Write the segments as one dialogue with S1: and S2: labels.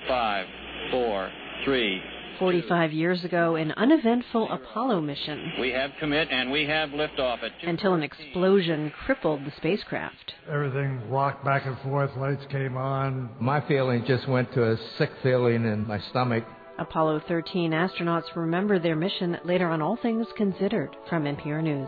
S1: 5, 4, 3.
S2: 45 years ago, an uneventful Apollo mission.
S1: We have commit and we have liftoff at 2.
S2: Until an explosion crippled the spacecraft.
S3: Everything rocked back and forth, lights came on.
S4: My feeling just went to a sick feeling in my stomach.
S2: Apollo 13 astronauts remember their mission later on All Things Considered from NPR News.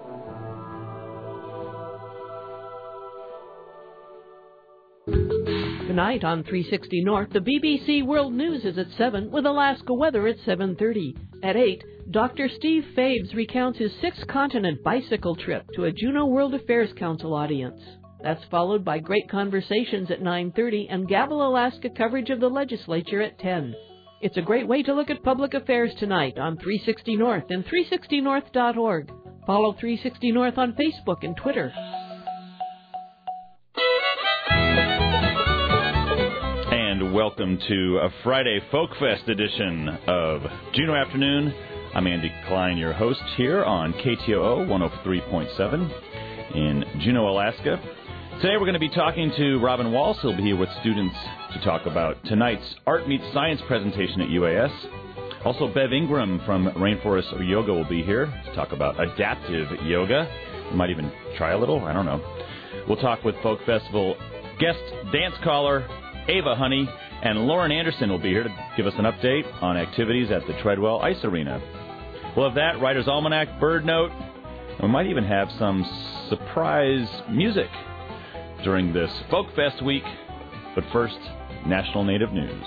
S5: Tonight on 360 North, the BBC World News is at 7 with Alaska weather at 7:30. At 8, Dr. Steve Fabes recounts his six-continent bicycle trip to a Juneau World Affairs Council audience. That's followed by great conversations at 9:30 and Gavel, Alaska coverage of the legislature at 10. It's a great way to look at public affairs tonight on 360 North and 360north.org. Follow 360 North on Facebook and Twitter.
S6: Welcome to a Friday Folk Fest edition of Juneau Afternoon. I'm Andy Klein, your host here on KTOO 103.7 in Juneau, Alaska. Today we're going to be talking to Robin Walsh. He'll be here with students to talk about tonight's Art Meets Science presentation at UAS. Also, Bev Ingram from Rainforest Yoga will be here to talk about adaptive yoga. We might even try a little, I don't know. We'll talk with Folk Festival guest dance caller Ava Honey, and Lauren Anderson will be here to give us an update on activities at the Treadwell Ice Arena. We'll have that, Writer's Almanac, Bird Note, and we might even have some surprise music during this Folk Fest week. But first, National Native News.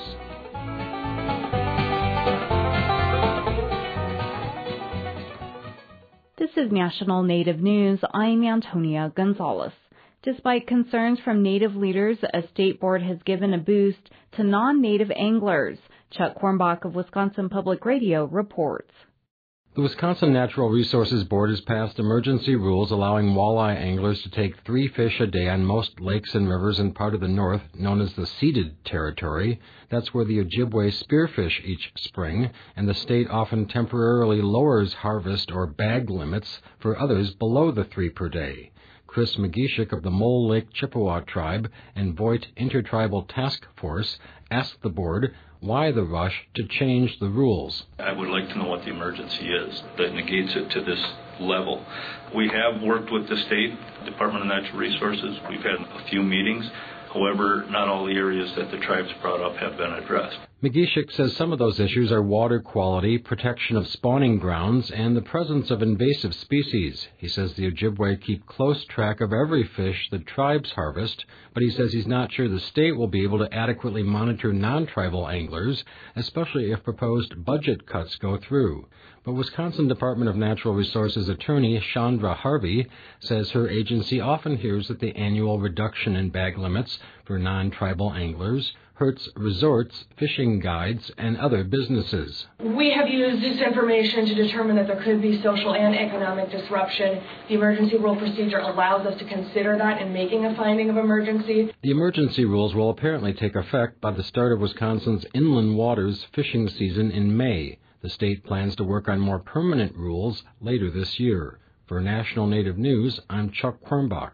S7: This is National Native News. I'm Antonia Gonzalez. Despite concerns from Native leaders, a state board has given a boost to non-Native anglers. Chuck Kornbach of Wisconsin Public Radio reports.
S8: The Wisconsin Natural Resources Board has passed emergency rules allowing walleye anglers to take 3 fish a day on most lakes and rivers in part of the north known as the ceded territory. That's where the Ojibwe spearfish each spring, and the state often temporarily lowers harvest or bag limits for others below the 3 per day. Chris McGeeshik of the Mole Lake Chippewa Tribe and Voight Intertribal Task Force asked the board why the rush to change the rules.
S9: I would like to know what the emergency is that negates it to this level. We have worked with the state Department of Natural Resources. We've had a few meetings. However, not all the areas that the tribes brought up have been addressed.
S8: McGeeshik says some of those issues are water quality, protection of spawning grounds, and the presence of invasive species. He says the Ojibwe keep close track of every fish the tribes harvest, but he says he's not sure the state will be able to adequately monitor non-tribal anglers, especially if proposed budget cuts go through. But Wisconsin Department of Natural Resources attorney Chandra Harvey says her agency often hears that the annual reduction in bag limits for non-tribal anglers hurts resorts, fishing guides, and other businesses.
S10: We have used this information to determine that there could be social and economic disruption. The emergency rule procedure allows us to consider that in making a finding of emergency.
S8: The emergency rules will apparently take effect by the start of Wisconsin's inland waters fishing season in May. The state plans to work on more permanent rules later this year. For National Native News, I'm Chuck Kornbach.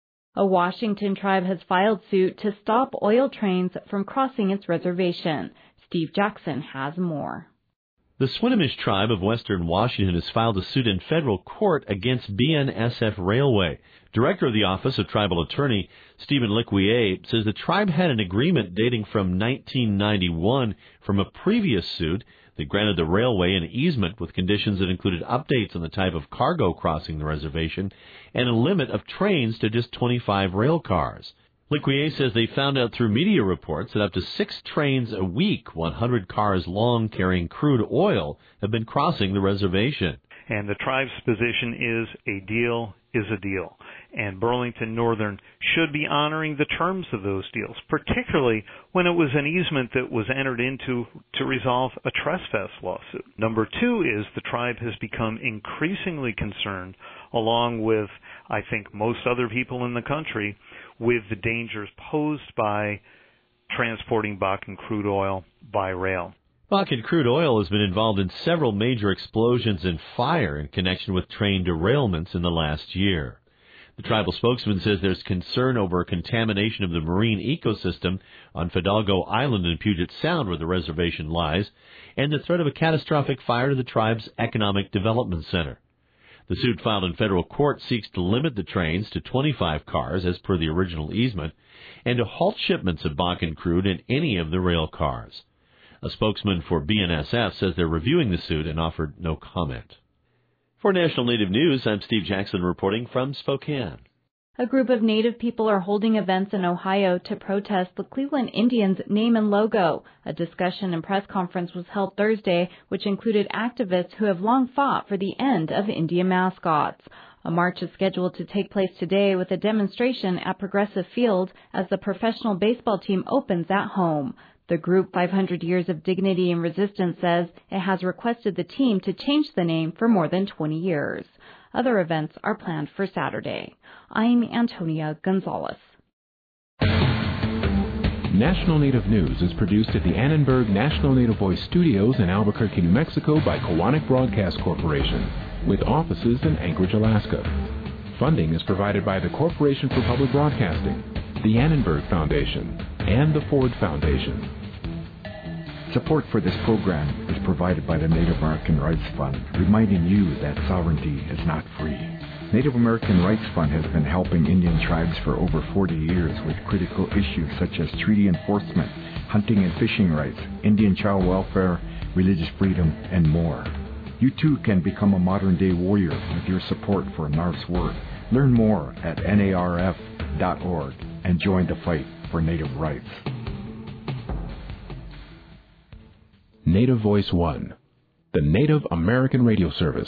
S7: A Washington tribe has filed suit to stop oil trains from crossing its reservation. Steve Jackson has more.
S11: The Swinomish tribe of western Washington has filed a suit in federal court against BNSF Railway. Director of the Office of Tribal Attorney, Stephen Liquier, says the tribe had an agreement dating from 1991 from a previous suit that granted the railway an easement with conditions that included updates on the type of cargo crossing the reservation and a limit of trains to just 25 rail cars. Liquier says they found out through media reports that up to 6 trains a week, 100 cars long carrying crude oil, have been crossing the reservation.
S12: And the tribe's position is a deal is a deal. And Burlington Northern should be honoring the terms of those deals, particularly when it was an easement that was entered into to resolve a trespass lawsuit. Number 2 is the tribe has become increasingly concerned, along with, I think, most other people in the country, with the dangers posed by transporting Bakken crude oil by rail.
S11: Bakken crude oil has been involved in several major explosions and fire in connection with train derailments in the last year. The tribal spokesman says there's concern over contamination of the marine ecosystem on Fidalgo Island in Puget Sound, where the reservation lies, and the threat of a catastrophic fire to the tribe's Economic Development Center. The suit filed in federal court seeks to limit the trains to 25 cars, as per the original easement, and to halt shipments of Bakken crude in any of the rail cars. A spokesman for BNSF says they're reviewing the suit and offered no comment. For National Native News, I'm Steve Jackson reporting from Spokane.
S7: A group of Native people are holding events in Ohio to protest the Cleveland Indians' name and logo. A discussion and press conference was held Thursday, which included activists who have long fought for the end of Indian mascots. A march is scheduled to take place today with a demonstration at Progressive Field as the professional baseball team opens at home. The group 500 Years of Dignity and Resistance says it has requested the team to change the name for more than 20 years. Other events are planned for Saturday. I'm Antonia Gonzalez.
S13: National Native News is produced at the Annenberg National Native Voice Studios in Albuquerque, New Mexico by Kowanik Broadcast Corporation, with offices in Anchorage, Alaska. Funding is provided by the Corporation for Public Broadcasting, the Annenberg Foundation, and the Ford Foundation.
S14: Support for this program is provided by the Native American Rights Fund, reminding you that sovereignty is not free. Native American Rights Fund has been helping Indian tribes for over 40 years with critical issues such as treaty enforcement, hunting and fishing rights, Indian child welfare, religious freedom, and more. You too can become a modern-day warrior with your support for NARF's work. Learn more at narf.org and join the fight for Native rights.
S13: Native Voice One, the Native American Radio Service.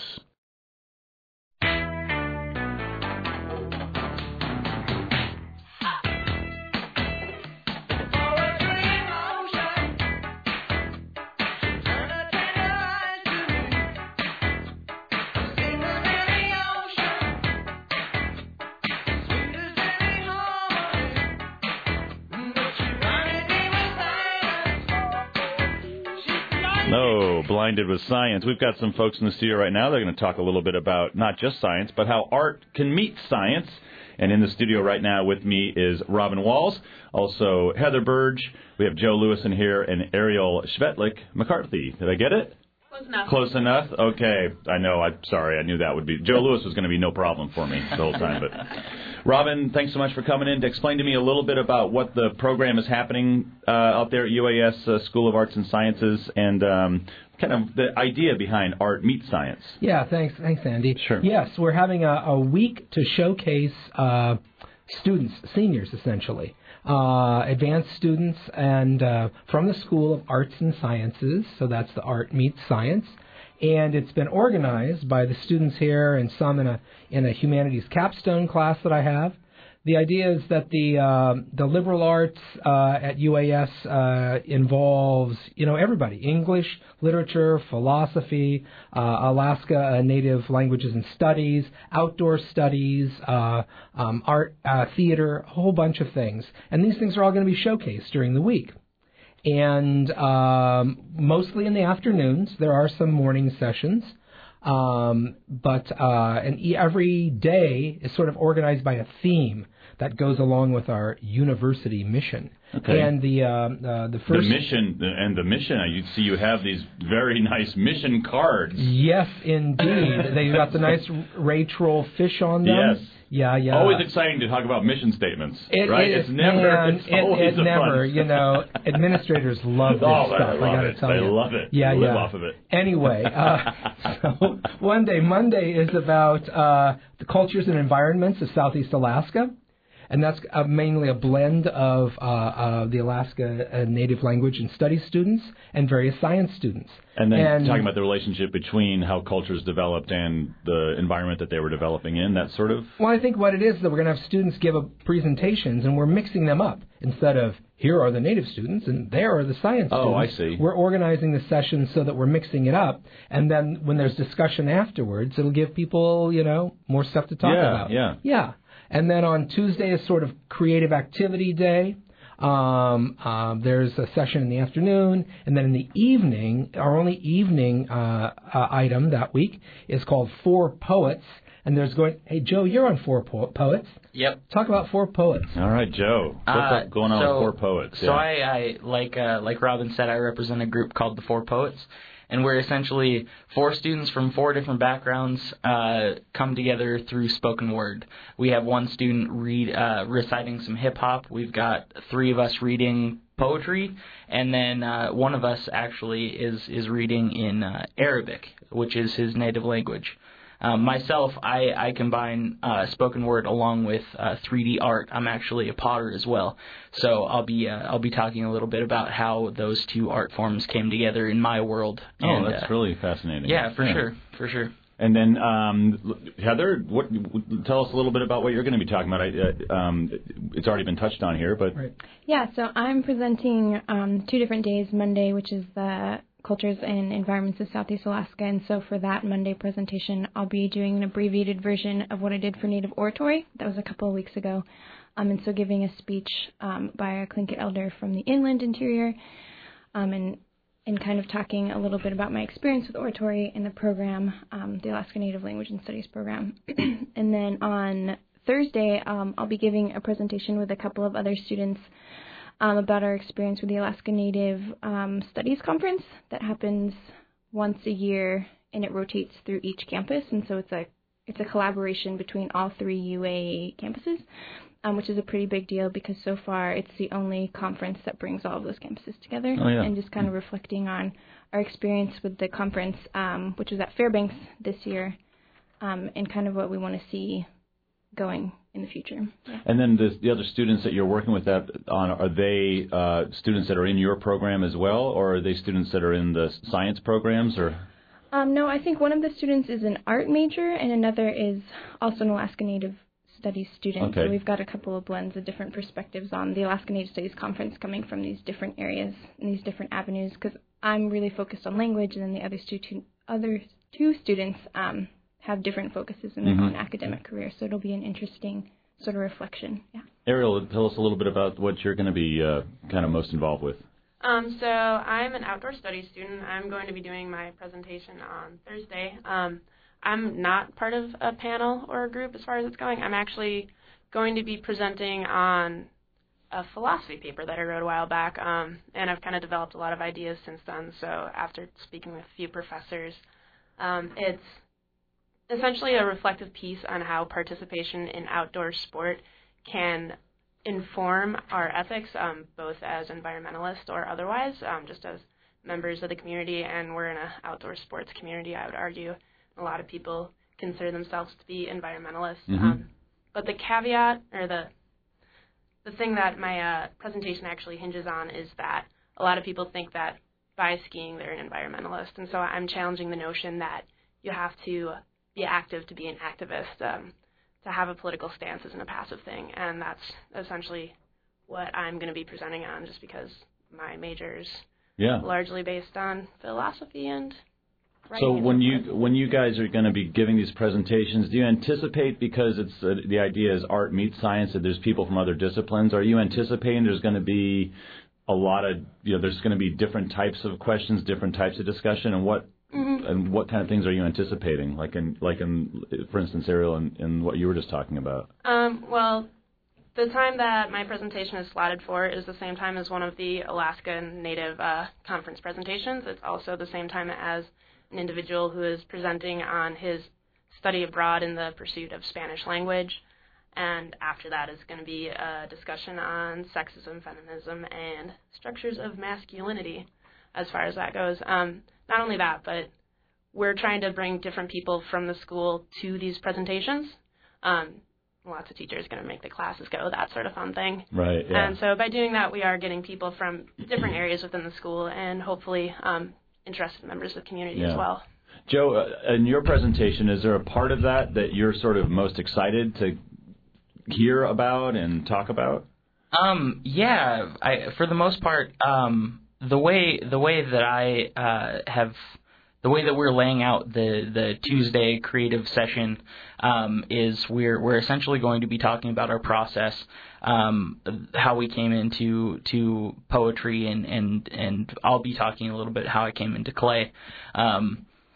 S6: Blinded with Science. We've got some folks in the studio right now. They're going to talk a little bit about not just science, but how art can meet science. And in the studio right now with me is Robin Walls, also Heather Burge. We have Joe Lewis in here and Ariel Schvetlik McCarthy. Did I get it?
S15: Close enough.
S6: Close enough? Okay. I know. I'm sorry. I knew that would be. Joe Lewis was going to be no problem for me the whole time. But Robin, thanks so much for coming in to explain to me a little bit about what the program is happening out there at UAS School of Arts and Sciences and kind of the idea behind art meets science.
S16: Yeah, thanks, Andy.
S6: Sure.
S16: Yes, we're having a week to showcase students, seniors essentially, advanced students, and from the School of Arts and Sciences. So that's the Art Meets Science, and it's been organized by the students here and some in a humanities capstone class that I have. The idea is that the liberal arts at UAS involves everybody: English, literature, philosophy, Alaska Native Languages and Studies, outdoor studies, art, theater, a whole bunch of things. And these things are all going to be showcased during the week. And mostly in the afternoons. There are some morning sessions. But every day is sort of organized by a theme that goes along with our university mission.
S6: Okay.
S16: And the first
S6: the mission. You see, you have these very nice mission cards.
S16: Yes, indeed. They've got the nice Ray Troll fish on them.
S6: Yes.
S16: Yeah.
S6: Always exciting to talk about mission statements,
S16: right?
S6: It's always
S16: never.
S6: Fun.
S16: Administrators love this stuff. I got to tell you,
S6: they love it.
S16: Yeah,
S6: live off of it.
S16: Anyway, so one day, Monday is about the cultures and environments of Southeast Alaska. And that's mainly a blend of the Alaska Native Language and Studies students and various science students.
S6: And then talking about the relationship between how cultures developed and the environment that they were developing in, that sort of...
S16: Well, I think what it is that we're going to have students give presentations, and we're mixing them up. Instead of, here are the Native students, and there are the science students.
S6: Oh, I see.
S16: We're organizing the sessions so that we're mixing it up. And then when there's discussion afterwards, it'll give people, more stuff to talk about.
S6: Yeah.
S16: And then on Tuesday is sort of creative activity day. There's a session in the afternoon, and then in the evening, our only evening item that week is called 4 Poets. And there's going, hey, Joe, you're on Four Poets.
S15: Yep.
S16: Talk about Four Poets.
S6: All right, Joe. What's going on with Four Poets?
S15: So I like Robin said, I represent a group called the Four Poets. And we're essentially 4 students from 4 different backgrounds come together through spoken word. We have one student reciting some hip-hop. We've got 3 of us reading poetry. And then one of us actually is reading in Arabic, which is his native language. Myself, I combine spoken word along with 3D art. I'm actually a potter as well, so I'll be talking a little bit about how those 2 art forms came together in my world.
S6: Oh, that's really fascinating.
S15: Yeah, for sure.
S6: And then Heather, tell us a little bit about what you're going to be talking about. It's already been touched on here, but
S17: yeah. So I'm presenting 2 different days. Monday, which is the Cultures and Environments of Southeast Alaska, and so for that Monday presentation, I'll be doing an abbreviated version of what I did for Native Oratory. That was a couple of weeks ago, and so giving a speech by a Tlingit elder from the inland interior, and kind of talking a little bit about my experience with oratory in the program, the Alaska Native Language and Studies program. And then on Thursday, I'll be giving a presentation with a couple of other students about our experience with the Alaska Native Studies Conference that happens once a year, and it rotates through each campus, and so it's a collaboration between all 3 UA campuses, which is a pretty big deal because so far it's the only conference that brings all of those campuses together.
S6: Oh, yeah.
S17: And just kind of reflecting on our experience with the conference, which was at Fairbanks this year, and kind of what we want to see going in the future. Yeah.
S6: And then the other students that you're working with are they students that are in your program as well, or are they students that are in the science programs? Or
S17: no, I think one of the students is an art major and another is also an Alaska Native Studies student.
S6: Okay.
S17: So we've got a couple of blends of different perspectives on the Alaska Native Studies Conference coming from these different areas and these different avenues, because I'm really focused on language, and then the other two students have different focuses in their own academic career, so it'll be an interesting sort of reflection. Yeah.
S6: Ariel, tell us a little bit about what you're going to be kind of most involved with.
S18: So I'm an outdoor studies student. I'm going to be doing my presentation on Thursday. I'm not part of a panel or a group as far as it's going. I'm actually going to be presenting on a philosophy paper that I wrote a while back, and I've kind of developed a lot of ideas since then. So after speaking with a few professors, it's essentially a reflective piece on how participation in outdoor sport can inform our ethics, both as environmentalists or otherwise, just as members of the community. And we're in an outdoor sports community, I would argue. A lot of people consider themselves to be environmentalists. But the caveat, or the thing that my presentation actually hinges on, is that a lot of people think that by skiing they're an environmentalist. And so I'm challenging the notion that you have to be active to be an activist. To have a political stance isn't a passive thing, and that's essentially what I'm going to be presenting on, just because my major's largely based on philosophy and writing.
S6: So when you guys are going to be giving these presentations, do you anticipate, because it's the idea is art meets science, that there's people from other disciplines, are you anticipating there's going to be a lot of, there's going to be different types of questions, different types of discussion, and what kind of things are you anticipating, like in for instance, Ariel, in what you were just talking about?
S18: Well, the time that my presentation is slotted for is the same time as one of the Alaska Native conference presentations. It's also the same time as an individual who is presenting on his study abroad in the pursuit of Spanish language. And after that is going to be a discussion on sexism, feminism, and structures of masculinity, as far as that goes. Not only that, but we're trying to bring different people from the school to these presentations. Lots of teachers going to make the classes go, that sort of fun thing.
S6: Right, yeah.
S18: And so by doing that, we are getting people from different areas within the school and hopefully interested members of the community as well.
S6: Joe, in your presentation, is there a part of that you're sort of most excited to hear about and talk about?
S15: For the most part, the way that we're laying out the Tuesday creative session is we're essentially going to be talking about our process, how we came into poetry, and I'll be talking a little bit how I came into clay.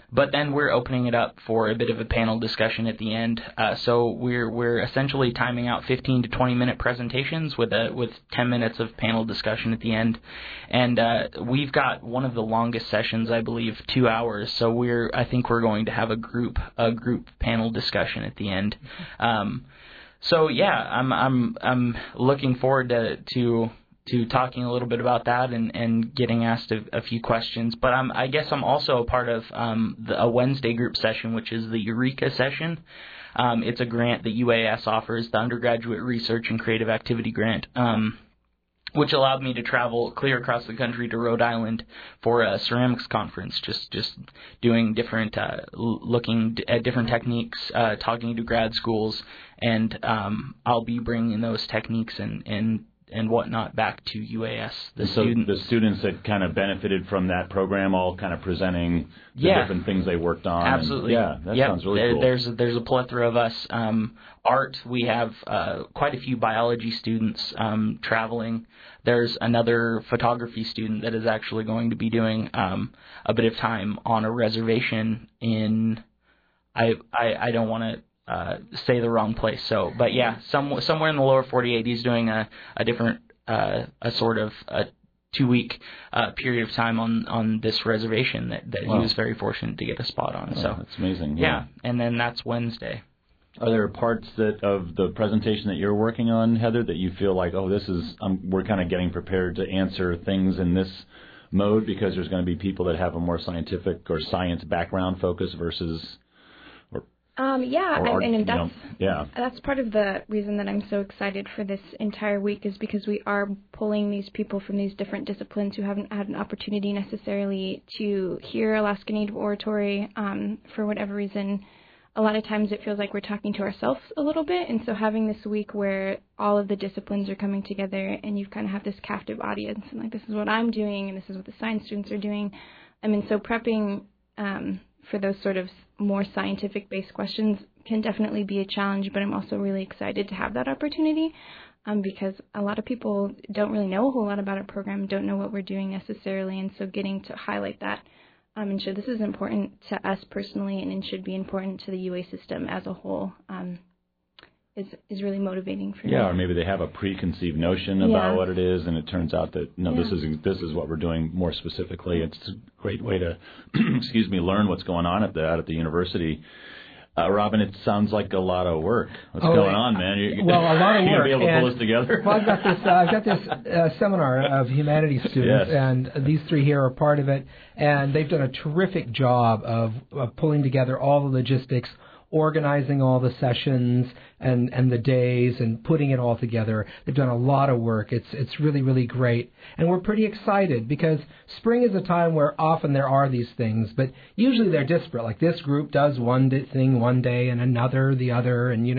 S15: But then we're opening it up for a bit of a panel discussion at the end. So we're essentially timing out 15 to 20 minute presentations with 10 minutes of panel discussion at the end. And we've got one of the longest sessions, I believe, 2 hours. So I think we're going to have a group panel discussion at the end. So yeah, I'm looking forward to talking a little bit about that and getting asked a few questions. But I guess I'm also a part of a Wednesday group session, which is the Eureka session. It's a grant that UAS offers, the Undergraduate Research and Creative Activity Grant, which allowed me to travel clear across the country to Rhode Island for a ceramics conference, just doing different, looking at different techniques, talking to grad schools, and I'll be bringing those techniques and whatnot back to UAS.
S6: The students that kind of benefited from that program all kind of presenting the different things they worked on.
S15: Absolutely.
S6: And, that sounds really cool.
S15: There's a plethora of us. Art, we have quite a few biology students traveling. There's another photography student that is actually going to be doing a bit of time on a reservation in, I don't want to say the wrong place. So, but yeah, somewhere in the lower 48, he's doing a different, a sort of a 2-week period of time on this reservation that he was very fortunate to get a spot on. So
S6: that's amazing.
S15: Yeah, and then that's Wednesday.
S6: Are there parts of the presentation that you're working on, Heather, that you feel like, we're kind of getting prepared to answer things in this mode because there's going to be people that have a more scientific or science background focus versus...
S17: That's part of the reason that I'm so excited for this entire week is because we are pulling these people from these different disciplines who haven't had an opportunity necessarily to hear Alaska Native oratory for whatever reason. A lot of times it feels like we're talking to ourselves a little bit, and so having this week where all of the disciplines are coming together and you kind of have this captive audience and like, this is what I'm doing and this is what the science students are doing. So prepping for those sort of more scientific-based questions can definitely be a challenge, but I'm also really excited to have that opportunity because a lot of people don't really know a whole lot about our program, don't know what we're doing necessarily, and so getting to highlight that and show this is important to us personally and it should be important to the UA system as a whole is really motivating for me.
S6: Yeah, or maybe they have a preconceived notion about what it is, and it turns out that this is what we're doing more specifically. It's a great way to, learn what's going on at the university. Robin, it sounds like a lot of work. What's going on, man?
S16: A lot of work.
S6: You're gonna be able to pull this together.
S16: Well, I've got this seminar of humanities students, and these three here are part of it, and they've done a terrific job of pulling together all the logistics, organizing all the sessions and the days and putting it all together. They've done a lot of work. It's really, really great. And we're pretty excited because spring is a time where often there are these things, but usually they're disparate. Like this group does one thing one day and another the other, and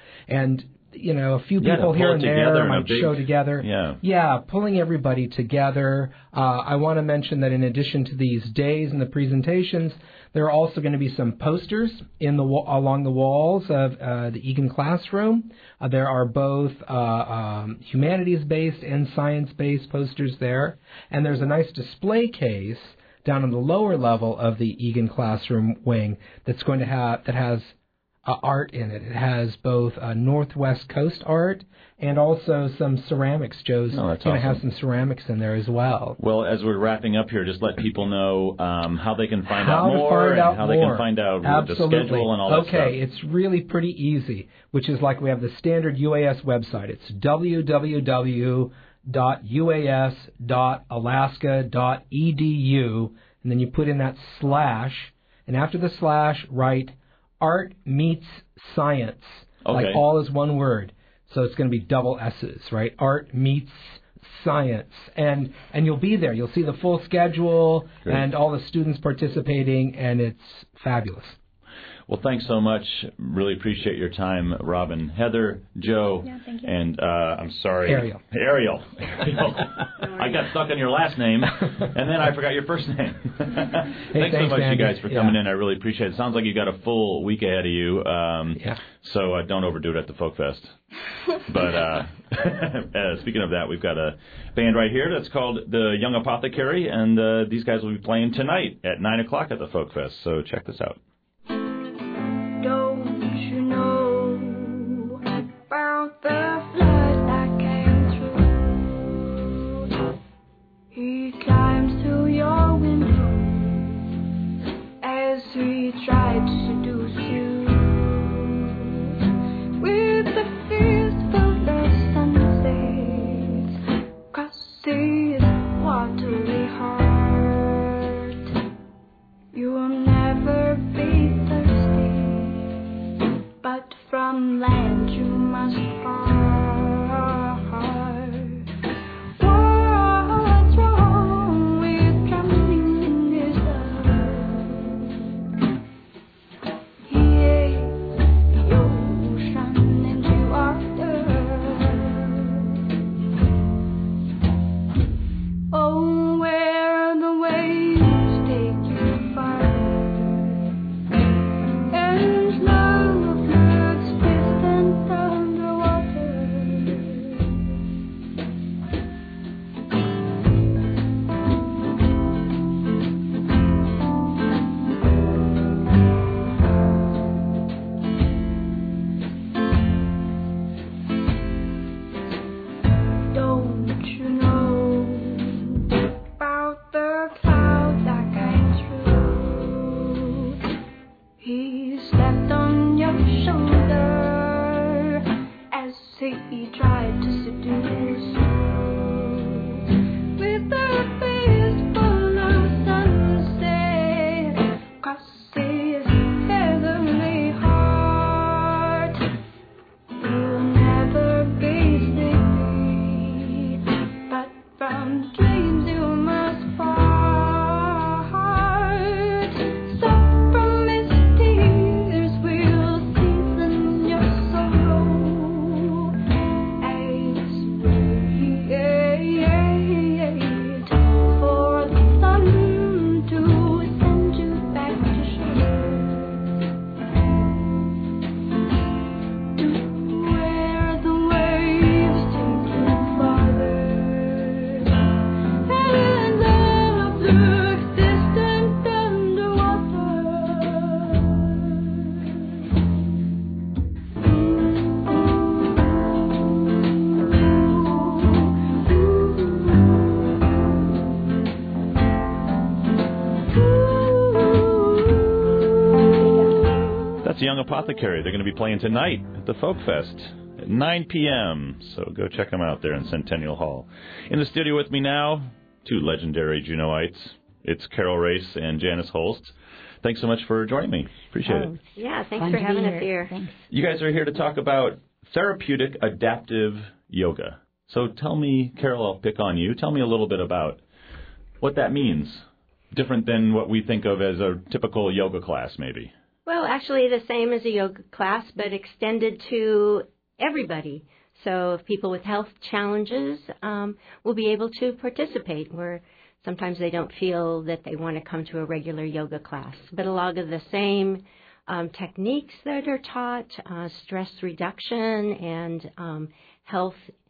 S16: a few people here and there might show together. Yeah, pulling everybody together. I want to mention that in addition to these days and the presentations, there are also going to be some posters along the walls of the Egan classroom. There are both humanities-based and science-based posters there. And there's a nice display case down on the lower level of the Egan classroom wing that has art in it. It has both Northwest Coast art and also some ceramics. Joe's going to have some ceramics in there as well.
S6: Well, as we're wrapping up here, just let people know how they can find out more and how they can find out the schedule and all that stuff.
S16: Okay, it's really pretty easy, which is like we have the standard UAS website. It's www.uas.alaska.edu, and then you put in that /, and after the / write Art Meets Science, like all is one word. So it's going to be double S's, right? Art Meets Science. And you'll be there. You'll see the full schedule and all the students participating, and it's fabulous.
S6: Well, thanks so much. Really appreciate your time, Robin, Heather, Joe, and I'm sorry, Ariel. I got stuck on your last name, and then I forgot your first name. Thanks so much,
S16: Andy.
S6: you guys, for coming in. I really appreciate it. Sounds like you got a full week ahead of you, so don't overdo it at the Folk Fest. But speaking of that, we've got a band right here that's called the Young Apothecary, and these guys will be playing tonight at 9 o'clock at the Folk Fest. So check this out.
S19: Don't you know about the flood that came through? He climbs through your window as he tried to seduce you with the fistful of sunsets across his watery heart. You will never be thirsty, but from land you must part. What's wrong with drowning in his love? He ate the ocean into water. Oh, where the waves take you far, and love looks distant underwater. Don't you know about the cloud that came through? He slept on your shoulder as he tried to seduce you with a fistful of sunset across his heavenly heart. You'll never be sleepy, but from dreams you must part. So from his tears we'll season your sorrow as we wait for the sun to send you back to shore, to where the waves take you farther, and love looks distant underwater.
S6: That's the Young Apothecary. They're going to be playing tonight at the Folk Fest at 9 p.m. So go check them out there in Centennial Hall. In the studio with me now, two legendary Juneauites. It's Carol Race and Janice Holst. Thanks so much for joining me. Appreciate it.
S20: Yeah, thanks for having us here. Thanks.
S6: You guys are here to talk about therapeutic adaptive yoga. So tell me, Carol, I'll pick on you. Tell me a little bit about what that means. Different than what we think of as a typical yoga class, maybe.
S20: Well, actually the same as a yoga class, but extended to everybody. So if people with health challenges will be able to participate, where sometimes they don't feel that they want to come to a regular yoga class. But a lot of the same techniques that are taught, stress reduction and health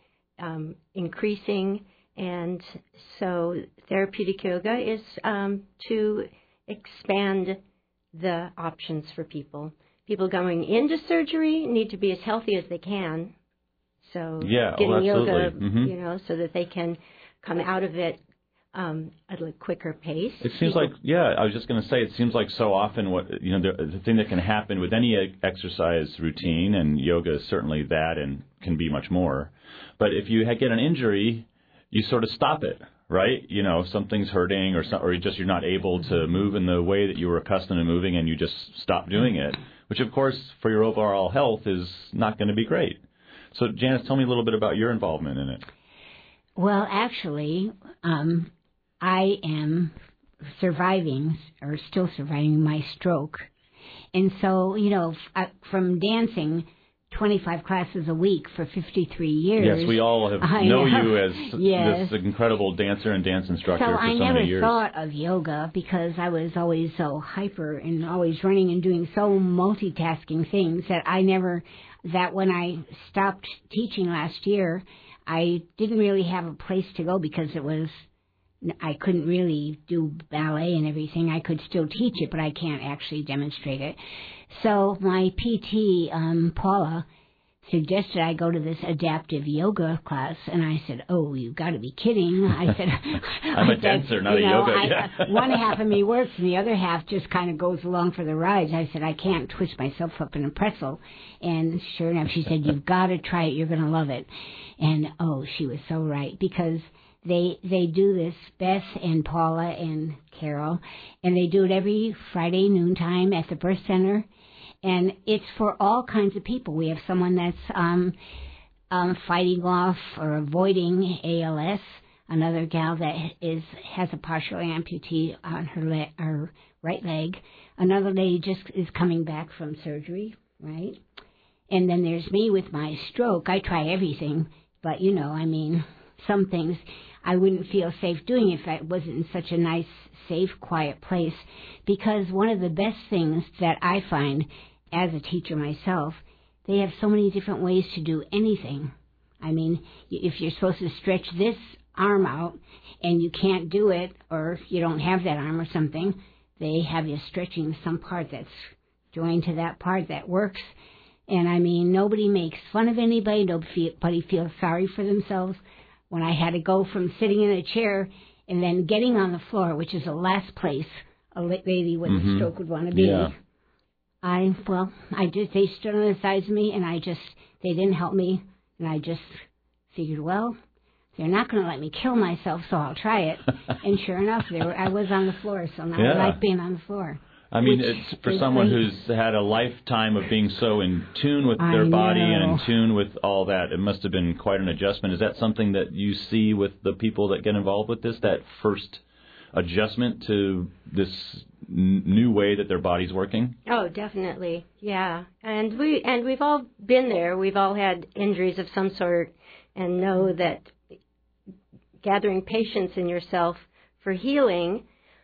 S20: increasing. And so therapeutic yoga is to expand the options for people. People going into surgery need to be as healthy as they can. So getting yoga, so that they can come out of it at a quicker pace.
S6: It seems like, I was just going to say, it seems like so often the thing that can happen with any exercise routine, and yoga is certainly that and can be much more. But if you get an injury, you sort of stop it, right? Something's hurting or you're not able to move in the way that you were accustomed to moving, and you just stop doing it, which, of course, for your overall health is not going to be great. So, Janice, tell me a little bit about your involvement in it.
S21: Well, actually, I am still surviving my stroke. And so, from dancing 25 classes a week for 53 years.
S6: Yes, we all know you as
S21: yes.
S6: this incredible dancer and dance instructor
S21: so
S6: for so
S21: I
S6: many years.
S21: never thought of yoga because I was always so hyper and always running and doing so multitasking things that when I stopped teaching last year, I didn't really have a place to go because I couldn't really do ballet and everything. I could still teach it, but I can't actually demonstrate it. So my PT, Paula, suggested I go to this adaptive yoga class, and I said, "Oh, you've got to be kidding!" I said,
S6: "I'm a dancer, not a yoga."
S21: One half of me works, and the other half just kind of goes along for the ride. I said, "I can't twist myself up in a pretzel." And sure enough, she said, "You've got to try it. You're going to love it." And she was so right because they do this, Beth and Paula and Carol, and they do it every Friday noontime at the birth center. And it's for all kinds of people. We have someone that's fighting off or avoiding ALS, another gal that has a partial amputee on her right leg, another lady just is coming back from surgery, right? And then there's me with my stroke. I try everything, but some things I wouldn't feel safe doing if I wasn't in such a nice, safe, quiet place. Because one of the best things that I find as a teacher myself, they have so many different ways to do anything. If you're supposed to stretch this arm out and you can't do it or you don't have that arm or something, they have you stretching some part that's joined to that part that works. And nobody makes fun of anybody. Nobody feels sorry for themselves. When I had to go from sitting in a chair and then getting on the floor, which is the last place a lady with a stroke would want to be, they stood on the sides of me, and they didn't help me, and I just figured, well, they're not going to let me kill myself, so I'll try it. And sure enough, I was on the floor, so now I like being on the floor.
S6: It's for someone who's had a lifetime of being so in tune with their body and in tune with all that, it must have been quite an adjustment. Is that something that you see with the people that get involved with this, that first adjustment to this new way that their body's working?
S20: Oh, definitely, yeah. And we've all been there. We've all had injuries of some sort, and know that gathering patience in yourself for healing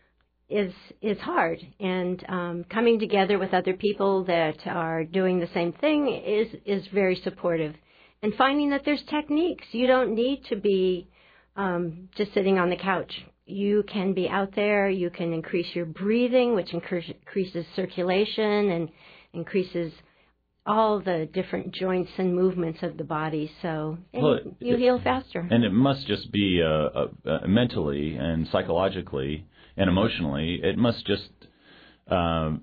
S20: is hard, and coming together with other people that are doing the same thing is very supportive, and finding that there's techniques. You don't need to be just sitting on the couch. You can be out there. You can increase your breathing, which increases circulation and increases all the different joints and movements of the body, so you heal faster.
S6: And it must just be mentally and psychologically and emotionally, it must just, when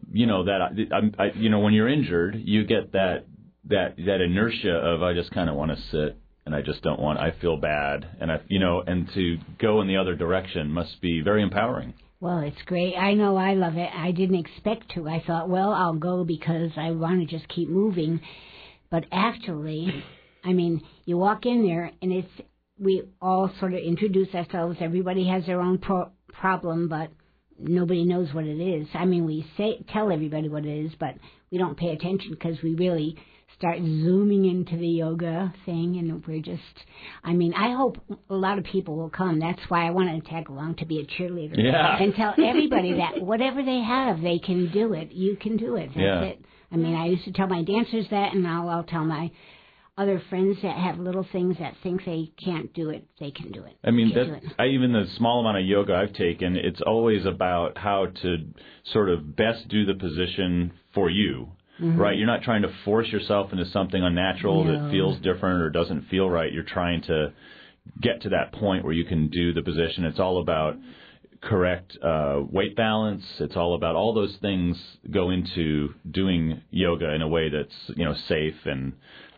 S6: you're injured, you get that inertia of I just kind of want to sit and I feel bad, and and to go in the other direction must be very empowering.
S21: Well, it's great. I know I love it. I didn't expect to. I thought, well, I'll go because I want to just keep moving. But actually, you walk in there and we all sort of introduce ourselves. Everybody has their own problem, but nobody knows what it is. We tell everybody what it is, but we don't pay attention because we really start zooming into the yoga thing, and we're just, I hope a lot of people will come. That's why I want to tag along to be a cheerleader.
S6: Yeah.
S21: And tell everybody that whatever they have, they can do it. You can do it. That's it. I used to tell my dancers that, and now I'll tell my other friends that have little things that think they can't do it, they can do it.
S6: Even the small amount of yoga I've taken, it's always about how to sort of best do the position for you. Mm-hmm. Right? You're not trying to force yourself into something unnatural that feels different or doesn't feel right. You're trying to get to that point where you can do the position. It's all about correct weight balance. It's all about all those things go into doing yoga in a way that's safe and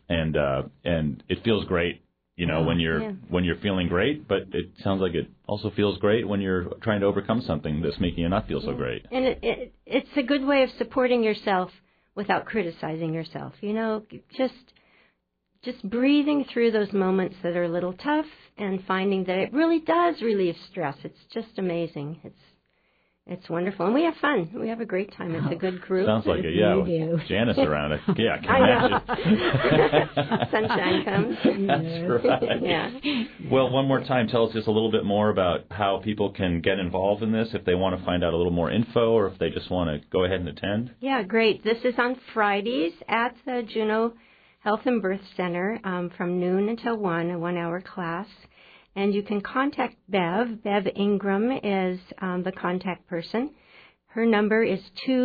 S6: it feels great. When you're feeling great, but it sounds like it also feels great when you're trying to overcome something that's making you not feel so great.
S20: And it's a good way of supporting yourself without criticizing yourself. Just breathing through those moments that are a little tough and finding that it really does relieve stress. It's just amazing. It's wonderful, and we have fun. We have a great time. It's a good group.
S6: Sounds like it, yeah.
S20: We do.
S6: Janice around it. Yeah, I can
S20: imagine. Sunshine comes.
S6: That's right.
S20: Yeah.
S6: Well, one more time, tell us just a little bit more about how people can get involved in this, if they want to find out a little more info, or if they just want to go ahead and attend.
S20: Yeah, great. This is on Fridays at the Juneau Health and Birth Center from noon until 1, a 1-hour class. And you can contact Bev. Bev Ingram is the contact person. Her number is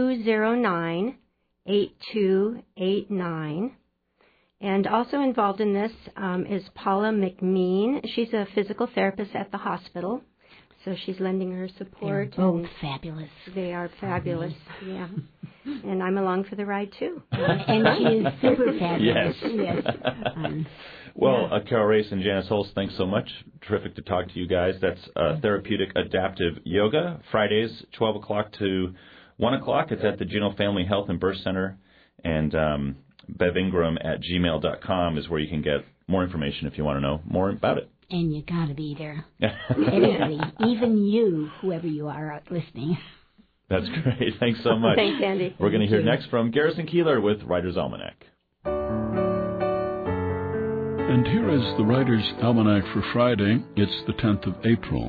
S20: 209-8289. And also involved in this is Paula McMean. She's a physical therapist at the hospital. So she's lending her support.
S21: They're both fabulous.
S20: They are fabulous, yeah. And I'm along for the ride, too.
S21: And she is super fabulous.
S6: Yes.
S21: Yes.
S6: Well, Carol Race and Janice Holst, thanks so much. Terrific to talk to you guys. That's Therapeutic Adaptive Yoga, Fridays, 12 o'clock to 1 o'clock. It's at the Juneau Family Health and Birth Center. And bevingram@gmail.com is where you can get more information if you want to know more about it.
S21: And you got to be there. Everybody, even you, whoever you are out listening.
S6: That's great. Thanks so much.
S20: Thanks, Andy.
S6: We're going to hear next from Garrison Keillor with Writer's Almanac.
S1: And here is the Writer's Almanac for Friday. It's the 10th of April,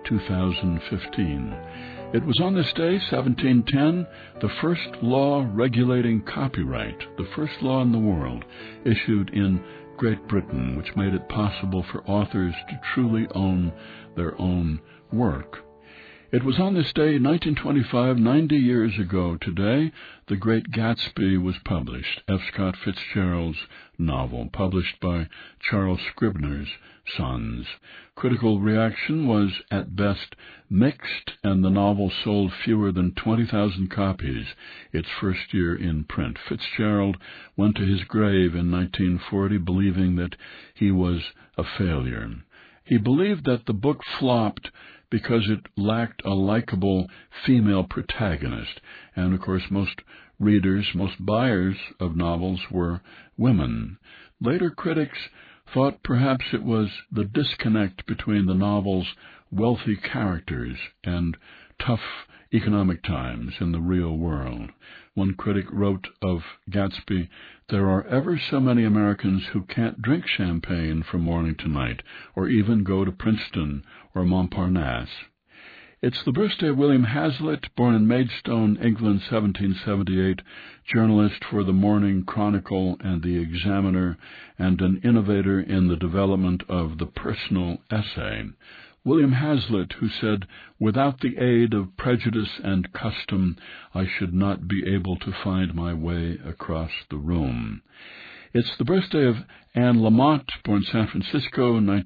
S1: 2015. It was on this day, 1710, the first law regulating copyright, the first law in the world, issued in Great Britain, which made it possible for authors to truly own their own work. It was on this day, 1925, 90 years ago today, The Great Gatsby was published, F. Scott Fitzgerald's novel, published by Charles Scribner's Sons. Critical reaction was, at best, mixed, and the novel sold fewer than 20,000 copies its first year in print. Fitzgerald went to his grave in 1940 believing that he was a failure. He believed that the book flopped because it lacked a likable female protagonist. And, of course, most readers, most buyers of novels were women. Later critics thought perhaps it was the disconnect between the novel's wealthy characters and tough economic times in the real world. One critic wrote of Gatsby, "There are ever so many Americans who can't drink champagne from morning to night, or even go to Princeton or Montparnasse." It's the birthday of William Hazlitt, born in Maidstone, England, 1778, journalist for the Morning Chronicle and the Examiner, and an innovator in the development of the personal essay. William Hazlitt, who said, "Without the aid of prejudice and custom, I should not be able to find my way across the room." It's the birthday of Anne Lamott, born in San Francisco in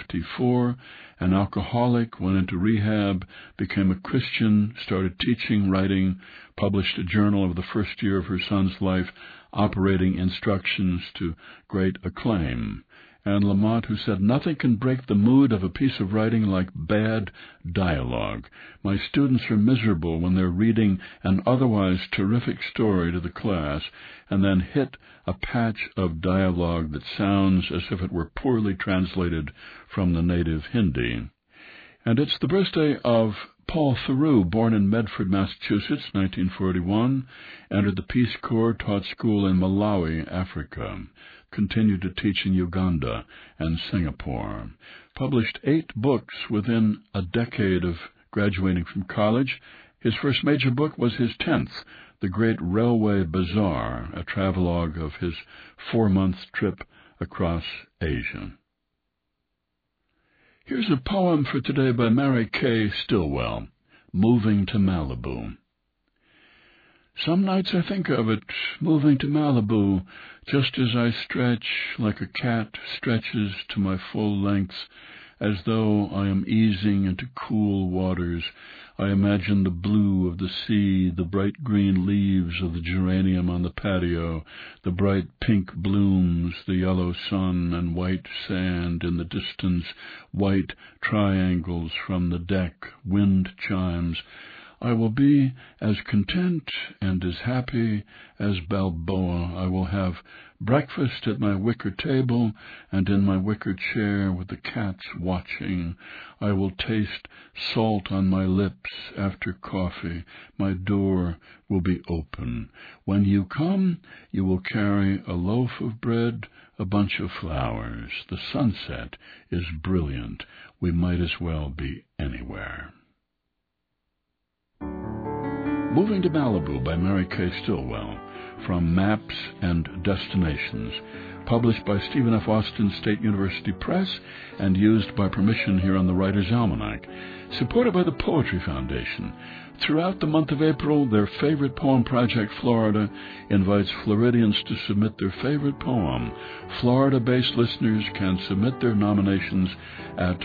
S1: 1954, an alcoholic, went into rehab, became a Christian, started teaching, writing, published a journal of the first year of her son's life, operating instructions to great acclaim. Anne Lamott, who said, "Nothing can break the mood of a piece of writing like bad dialogue. My students are miserable when they're reading an otherwise terrific story to the class and then hit a patch of dialogue that sounds as if it were poorly translated from the native Hindi." And it's the birthday of Paul Theroux, born in Medford, Massachusetts, 1941, entered the Peace Corps, taught school in Malawi, Africa, continued to teach in Uganda and Singapore, published 8 books within a decade of graduating from college. His first major book was his 10th, The Great Railway Bazaar, a travelogue of his 4-month trip across Asia. Here's a poem for today by Mary Kay Stillwell, Moving to Malibu. Some nights I think of it, moving to Malibu, just as I stretch like a cat stretches to my full length, as though I am easing into cool waters. I imagine the blue of the sea, the bright green leaves of the geranium on the patio, the bright pink blooms, the yellow sun and white sand in the distance, white triangles from the deck, wind chimes. I will be as content and as happy as Balboa. I will have breakfast at my wicker table and in my wicker chair with the cats watching. I will taste salt on my lips after coffee. My door will be open. When you come, you will carry a loaf of bread, a bunch of flowers. The sunset is brilliant. We might as well be anywhere. Moving to Malibu by Mary Kay Stillwell, from Maps and Destinations, published by Stephen F. Austin State University Press and used by permission here on the Writer's Almanac, supported by the Poetry Foundation. Throughout the month of April, their Favorite Poem Project Florida invites Floridians to submit their favorite poem. Florida-based listeners can submit their nominations at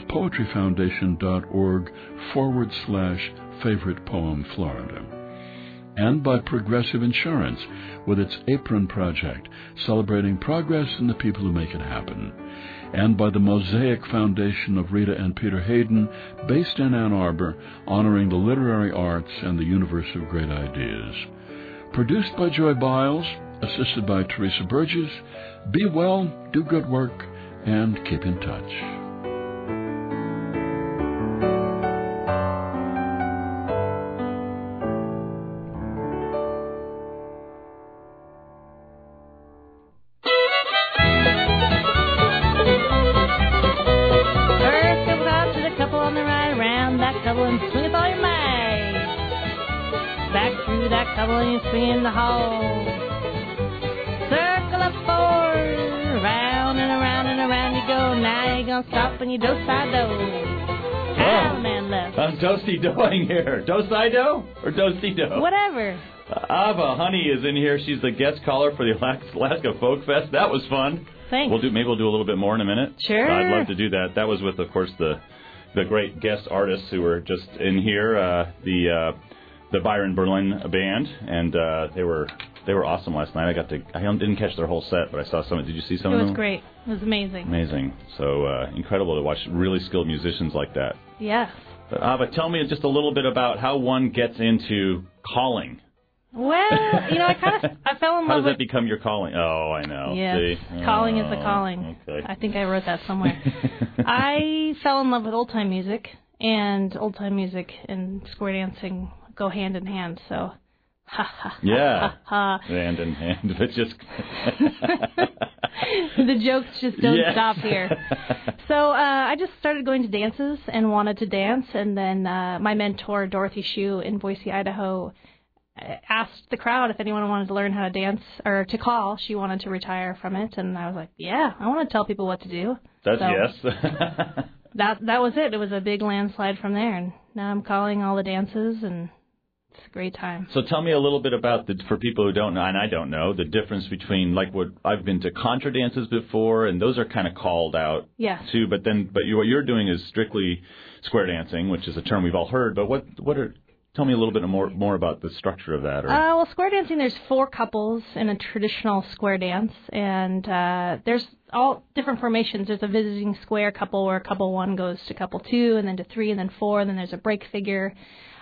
S1: poetryfoundation.org/favorite poem Florida. And by Progressive Insurance with its Apron Project, celebrating progress and the people who make it happen. And by the Mosaic Foundation of Rita and Peter Hayden, based in Ann Arbor, honoring the literary arts and the universe of great ideas. Produced by Joy Biles, assisted by Teresa Burgess. Be well, do good work, and keep in touch.
S3: In the hall, circle of four, round and around you go. Now you gonna stop when you do-si-do. Man left.
S6: I'm do-si-doing here. Do-si-do or do-si-do?
S3: Whatever.
S6: Ava Honey is in here. She's the guest caller for the Alaska Folk Fest. That was fun.
S3: Thanks.
S6: Maybe we'll do a little bit more in a minute.
S3: Sure.
S6: I'd love to do that. That was with, of course, the great guest artists who were just in here. The Byron Berlin band, and they were awesome last night. I didn't catch their whole set, but I saw some. Did you see some of them?
S3: It was great. It was amazing.
S6: Amazing. So incredible to watch really skilled musicians like that.
S3: Yes.
S6: But tell me just a little bit about how one gets into calling.
S3: Well, I fell in love.
S6: How does that become your calling? Oh, I know.
S3: Yes.
S6: See?
S3: Calling is a calling.
S6: Okay.
S3: I think I wrote that somewhere. I fell in love with old-time music, and old-time music and square dancing go hand in hand, so
S6: yeah, hand in hand, but just
S3: the jokes just don't stop here. So I just started going to dances and wanted to dance, and then my mentor Dorothy Shue in Boise, Idaho, asked the crowd if anyone wanted to learn how to dance or to call. She wanted to retire from it, and I was like, yeah, I want to tell people what to do.
S6: That's yes.
S3: That was it. It was a big landslide from there, and now I'm calling all the dances, and it's a great time.
S6: So tell me a little bit about, for people who don't know, and I don't know, the difference between, like, what I've been to contra dances before, and those are kind of called out, too, but what you're doing is strictly square dancing, which is a term we've all heard, but tell me a little bit more about the structure of that.
S3: Well, square dancing, there's 4 couples in a traditional square dance, and there's all different formations. There's a visiting square couple where couple 1 goes to couple 2, and then to 3, and then 4, and then there's a break figure.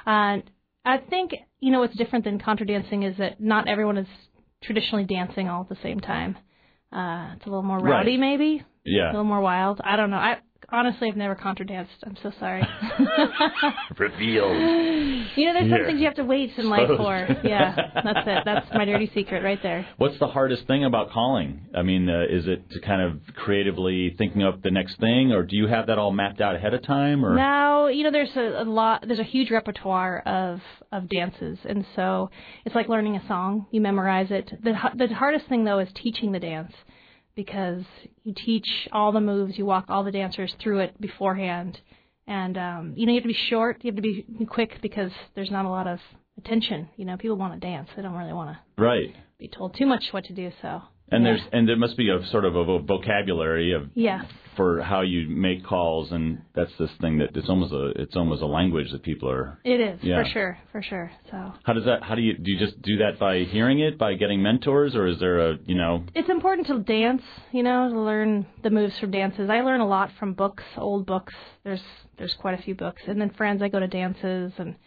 S3: I think, what's different than contra dancing is that not everyone is traditionally dancing all at the same time. It's a little more rowdy, maybe.
S6: Yeah.
S3: A little more wild. I don't know. Honestly, I've never contra danced. I'm so sorry.
S6: Revealed.
S3: There's some things you have to wait in life for. Yeah, that's it. That's my dirty secret right there.
S6: What's the hardest thing about calling? I mean, is it to kind of creatively thinking up the next thing, or do you have that all mapped out ahead of time? Or
S3: no, there's there's a huge repertoire of dances, and so it's like learning a song. You memorize it. The hardest thing though is teaching the dance, because you teach all the moves, you walk all the dancers through it beforehand, and you have to be short, you have to be quick, because there's not a lot of attention. People want to dance; they don't really want to be told too much what to do. So
S6: and there must be a sort of a vocabulary of for how you make calls, and that's this thing that it's almost a language that people are.
S3: It is for sure. So
S6: how do you just do that by hearing it, by getting mentors, or is there
S3: It's important to dance, to learn the moves from dances. I learn a lot from books, old books. There's quite a few books, and then friends. I go to dances and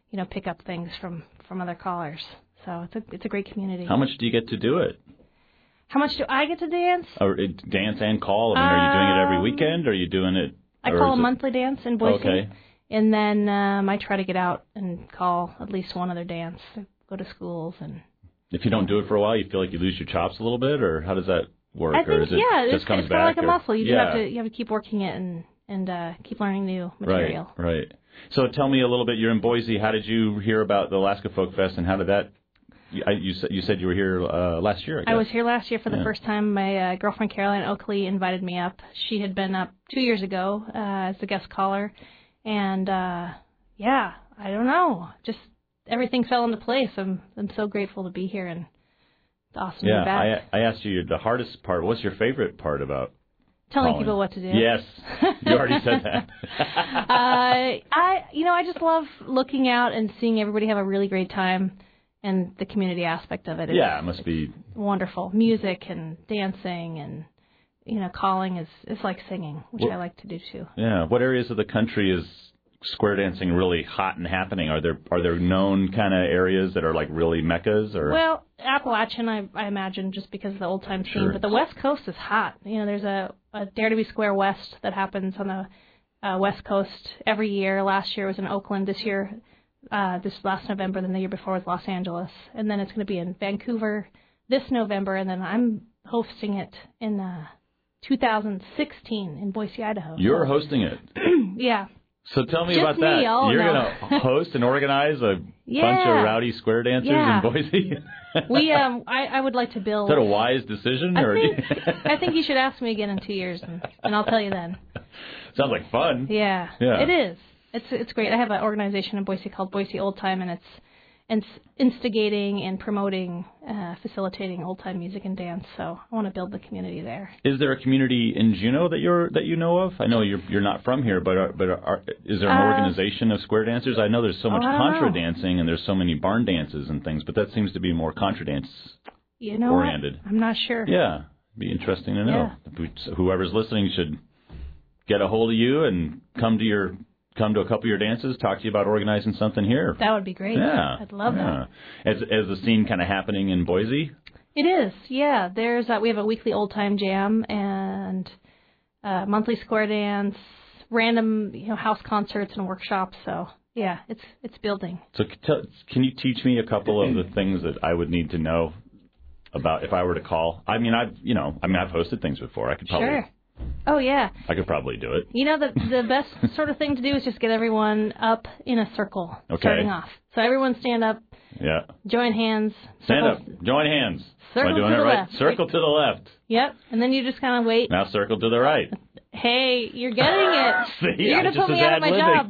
S3: pick up things from other callers. So it's a great community.
S6: How much do you get to do it?
S3: How much do I get to dance?
S6: Or dance and call? I mean, are you doing it every weekend? Or are you doing it?
S3: I call a monthly dance in Boise.
S6: Okay.
S3: And then I try to get out and call at least one other dance. Go to schools and.
S6: If you don't do it for a while, you feel like you lose your chops a little bit, or how does that work?
S3: I think,
S6: or is it just comes
S3: it's
S6: back?
S3: kind of like a
S6: or,
S3: muscle. You
S6: yeah.
S3: have to keep working it and keep learning new material.
S6: Right. So tell me a little bit. You're in Boise. How did you hear about the Alaska Folk Fest, and how did that? You said you were here last year. I guess.
S3: I was here last year for the first time. My girlfriend Caroline Oakley invited me up. She had been up 2 years ago as a guest caller, and I don't know, just everything fell into place. I'm so grateful to be here, and it's awesome to be back.
S6: I asked you the hardest part. What's your favorite part about
S3: telling
S6: calling?
S3: people what to do?
S6: Yes, you already said that.
S3: I just love looking out and seeing everybody have a really great time, and the community aspect of it.
S6: It must be
S3: wonderful. Music and dancing and calling is like singing, which I like to do too.
S6: Yeah. What areas of the country is square dancing really hot and happening? Are there known kind of areas that are like really meccas? Or
S3: well, Appalachian, I imagine, just because of the old time scene. But the West Coast is hot. There's a Dare to Be Square West that happens on the West Coast every year. Last year was in Oakland. This year, this last November, then the year before was Los Angeles, and then it's going to be in Vancouver this November, and then I'm hosting it in 2016 in Boise, Idaho.
S6: You're hosting it.
S3: Yeah.
S6: So tell me
S3: Just
S6: about
S3: me.
S6: that.
S3: Oh,
S6: You're
S3: no.
S6: going to host and organize a bunch of rowdy square dancers in Boise?
S3: I would like to build.
S6: Is that a wise decision?
S3: I think you should ask me again in 2 years, and I'll tell you then.
S6: Sounds like fun.
S3: Yeah. It is. It's great. I have an organization in Boise called Boise Old Time, and it's instigating and promoting, facilitating old time music and dance. So I want to build the community there.
S6: Is there a community in Juneau that you know of? I know you're not from here, but is there an organization of square dancers? I know there's so much contra dancing and there's so many barn dances and things, but that seems to be more contra dance oriented.
S3: I'm not sure.
S6: Yeah, be interesting to know. Yeah. Whoever's listening should get a hold of you and come to a couple of your dances, talk to you about organizing something here.
S3: That would be great.
S6: Yeah.
S3: I'd love that.
S6: Is the scene kind of happening in Boise?
S3: It is, yeah. We have a weekly old time jam and monthly square dance, random house concerts and workshops. So yeah, it's building.
S6: So can you teach me a couple of the things that I would need to know about if I were to call? I've hosted things before. I could probably.
S3: Sure. Oh, yeah.
S6: I could probably do it.
S3: The best sort of thing to do is just get everyone up in a circle starting off. So everyone stand up.
S6: Yeah.
S3: Join hands.
S6: Stand up. Join hands.
S3: Circle
S6: Am I doing
S3: to the
S6: it right?
S3: left.
S6: Circle to the left.
S3: Yep. And then you just kind of wait.
S6: Now circle to the right.
S3: Hey, you're getting it.
S6: See,
S3: you're going to put me out of my job.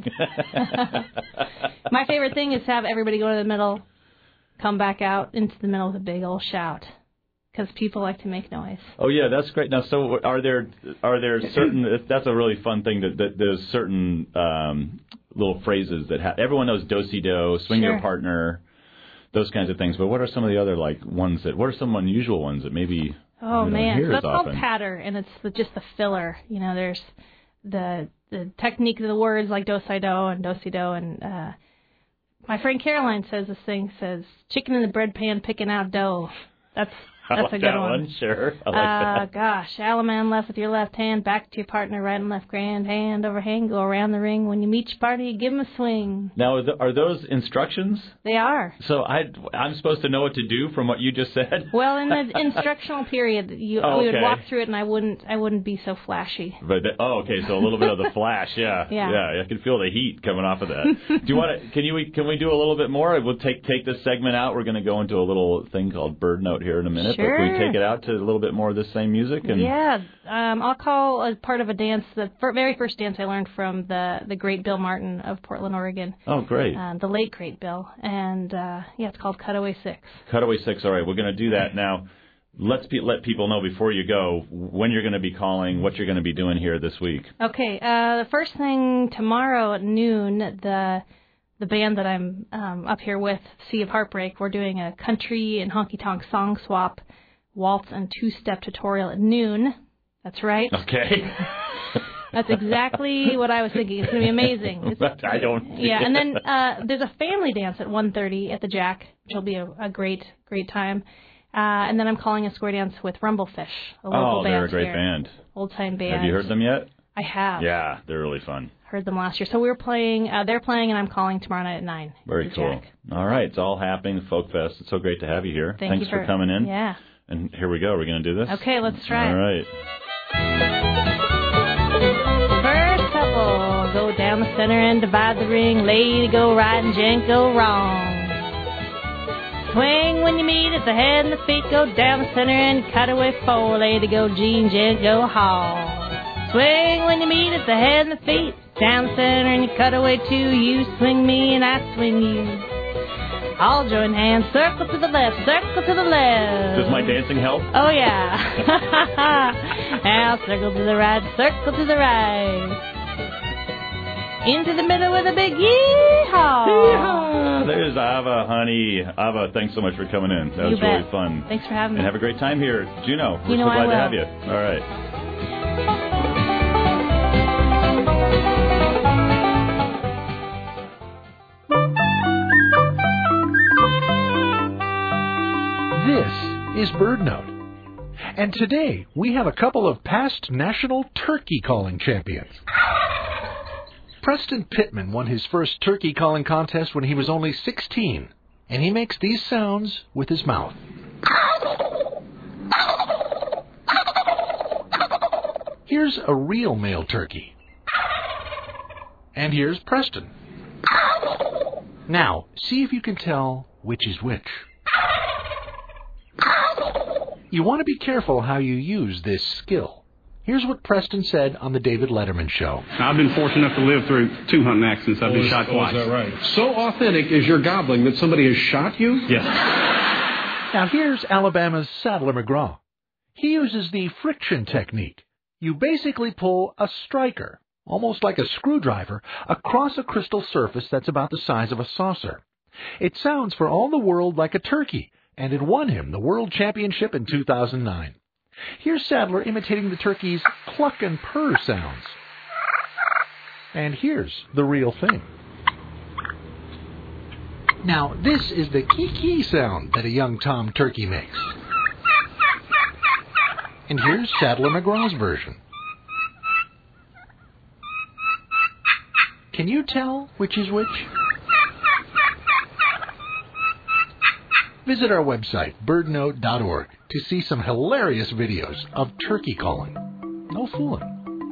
S3: My favorite thing is to have everybody go to the middle, come back out into the middle with a big old shout. Because people like to make noise.
S6: Oh yeah, that's great. Now, so are there certain? That's a really fun thing. That there's certain little phrases that everyone knows. Do-si-do, swing your partner, those kinds of things. But what are some of the other ones that? What are some unusual ones that maybe?
S3: Oh man,
S6: so
S3: that's called patter, and it's just the filler. There's the technique of the words like do-si-do and do-si-do, and my friend Caroline says this thing says chicken in the bread pan picking out dough. That's a good one.
S6: Sure. I like that.
S3: Gosh, Alaman left with your left hand, back to your partner, right and left grand, hand over hand, go around the ring. When you meet your party, give them a swing.
S6: Now, are those instructions?
S3: They are.
S6: So I'm supposed to know what to do from what you just said?
S3: Well, in the instructional period, we would walk through it, and I wouldn't be so flashy.
S6: But okay, so a little bit of the flash, yeah. I can feel the heat coming off of that. Do you want to? Can we do a little bit more? We'll take this segment out. We're going to go into a little thing called Bird Note here in a minute.
S3: Sure.
S6: But can we take it out to a little bit more of this same music?
S3: Yeah, I'll call a part of a dance, the very first dance I learned from the great Bill Martin of Portland, Oregon.
S6: Oh, great.
S3: The late, great Bill. And, it's called Cutaway 6.
S6: Cutaway 6, all right. We're going to do that now. Let's let people know before you go when you're going to be calling, what you're going to be doing here this week.
S3: Okay, the first thing tomorrow at noon, the band that I'm up here with, Sea of Heartbreak, we're doing a country and honky-tonk song swap, waltz and two-step tutorial at noon. That's right.
S6: Okay.
S3: That's exactly what I was thinking. It's going to be amazing.
S6: I don't.
S3: Yeah, and then there's a family dance at 1:30 at the Jack, which will be a great time. And then I'm calling a square dance with Rumblefish, a local band.
S6: They're a great band.
S3: Old-time band.
S6: Have you heard them yet?
S3: I have.
S6: Yeah, they're really fun.
S3: Heard them last year. So we're playing, they're playing, and I'm calling tomorrow night at 9.
S6: Very cool.
S3: Jack.
S6: All right, it's all happening, Folk Fest. It's so great to have you here.
S3: Thanks
S6: for coming in.
S3: Yeah.
S6: And here we go. Are we going to do this?
S3: Okay, let's try.
S6: All right.
S3: First couple, go down the center and divide the ring. Lady go right and gent go wrong. Swing when you meet at the head and the feet. Go down the center and cut away 4. Lady go G, gent go haul. Swing when you meet at the head and the feet. Down the center and you cut away 2. You swing me and I swing you. All join hands, circle to the left, circle to the left.
S6: Does my dancing help?
S3: Oh, yeah. Now circle to the right, circle to the right. Into the middle with a big yeehaw.
S6: Yeehaw. There's Ava, honey. Ava, thanks so much for coming in. That was really fun.
S3: Thanks for having me.
S6: And have a great time here at Juneau. We're so glad to have you. All right.
S4: This is BirdNote. And today we have a couple of past national turkey calling champions. Preston Pittman won his first turkey calling contest when he was only 16, and he makes these sounds with his mouth. Here's a real male turkey. And here's Preston. Now, see if you can tell which is which. You want to be careful how you use this skill. Here's what Preston said on the David Letterman Show.
S22: I've been fortunate enough to live through 2 hunting accidents. I've been shot twice.
S23: Is that right? So authentic is your gobbling that somebody has shot you?
S22: Yes.
S4: Now here's Alabama's Sadler McGraw. He uses the friction technique. You basically pull a striker, almost like a screwdriver, across a crystal surface that's about the size of a saucer. It sounds for all the world like a turkey, and it won him the World Championship in 2009. Here's Sadler imitating the turkey's cluck and purr sounds. And here's the real thing. Now, this is the kee-kee sound that a young tom turkey makes. And here's Sadler McGraw's version. Can you tell which is which? Visit our website, birdnote.org, to see some hilarious videos of turkey calling. No fooling.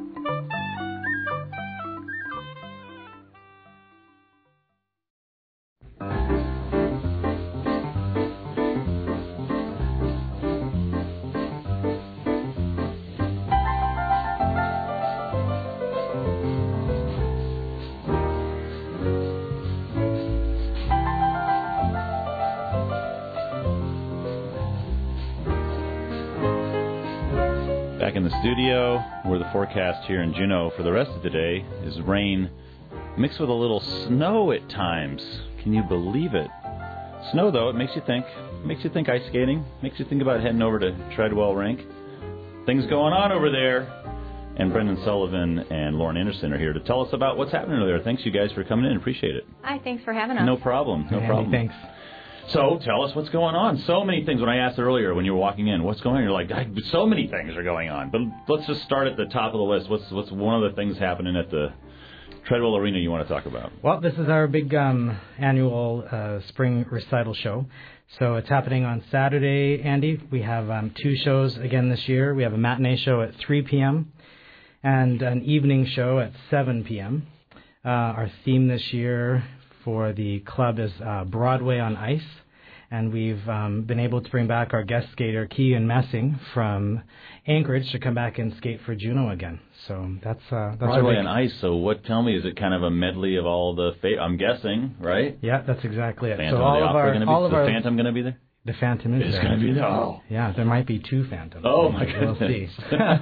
S6: In the studio, where the forecast here in Juneau for the rest of the day is rain mixed with a little snow at times. Can you believe it? Snow, though, it makes you think ice skating, makes you think about heading over to Treadwell Rink. Things going on over there. And Brendan Sullivan and Lauren Anderson are here to tell us about what's happening over there. Thanks, you guys, for coming in. Appreciate it.
S2: Hi, thanks for having us.
S6: No problem. No problem.
S16: Thanks.
S6: So tell us what's going on. So many things. When I asked earlier when you were walking in, what's going on? You're like, so many things are going on. But let's just start at the top of the list. What's one of the things happening at the Treadwell Arena you want to talk about?
S24: Well, this is our big annual spring recital show. So it's happening on Saturday, Andy. We have 2 shows again this year. We have a matinee show at 3 p.m. and an evening show at 7 p.m. Our theme this year for the club is Broadway on Ice, and we've been able to bring back our guest skater Keegan Messing from Anchorage to come back and skate for Juneau again. So that's
S6: Broadway on Ice. So tell me, is it kind of a medley of all the I'm guessing, right?
S24: Yeah, that's exactly it.
S6: Phantom
S24: so all of our
S6: Phantom going to be there?
S24: The Phantom is there.
S6: It's going to be there. Oh.
S24: Yeah, there might be 2 Phantoms.
S6: Oh, my goodness.
S24: We'll see.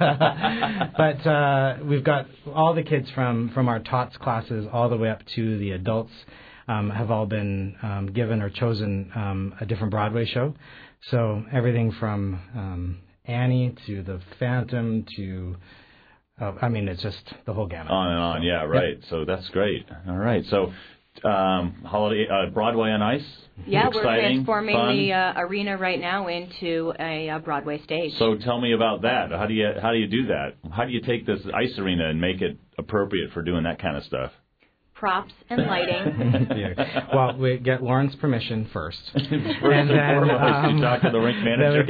S24: But we've got all the kids from our TOTS classes all the way up to the adults have all been given or chosen a different Broadway show. So everything from Annie to the Phantom to It's just the whole gamut.
S6: On and on, yeah, right. Yep. So that's great. All right. So holiday Broadway on Ice.
S5: Yeah,
S6: exciting,
S5: we're transforming
S6: fun.
S5: the arena right now into a Broadway stage.
S6: So tell me about that. How do you do that? How do you take this ice arena and make it appropriate for doing that kind of stuff?
S5: Props and lighting.
S24: Yeah. Well, we get Lauren's permission first.
S6: And then you talk to the rink manager.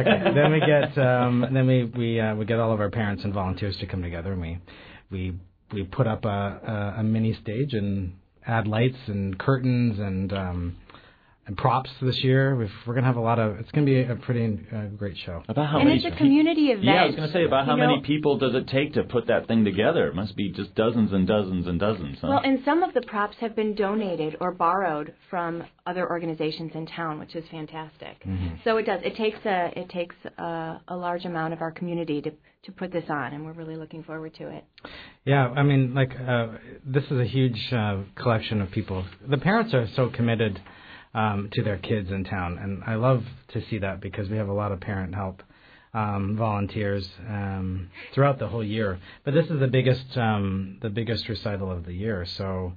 S24: Then we get all of our parents and volunteers to come together, and we put up a mini stage and add lights and curtains and props this year. We're going to have a lot of. It's going to be a pretty great show.
S6: About how
S5: and
S6: many?
S5: It's a community event.
S6: Yeah, I was going to say about how many people does it take to put that thing together? It must be just dozens and dozens and dozens. Huh?
S5: Well, and some of the props have been donated or borrowed from other organizations in town, which is fantastic.
S24: Mm-hmm.
S5: So it does. It takes a large amount of our community to put this on, and we're really looking forward to it.
S24: Yeah, this is a huge collection of people. The parents are so committed to their kids in town, and I love to see that because we have a lot of parent help volunteers throughout the whole year. But this is the biggest recital of the year, so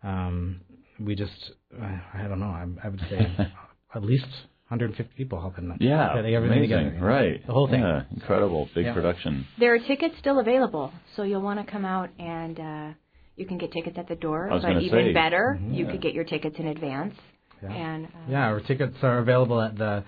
S24: we just I don't know, I would say at least 150 people helping.
S6: Yeah,
S24: getting everything
S6: amazing.
S24: together.
S6: Right,
S24: the whole thing.
S6: Yeah, incredible, big production.
S5: There are tickets still available, so you'll want to come out and you can get tickets at the door. But even better, you could get your tickets in advance.
S24: Yeah.
S5: And
S24: our tickets are available at the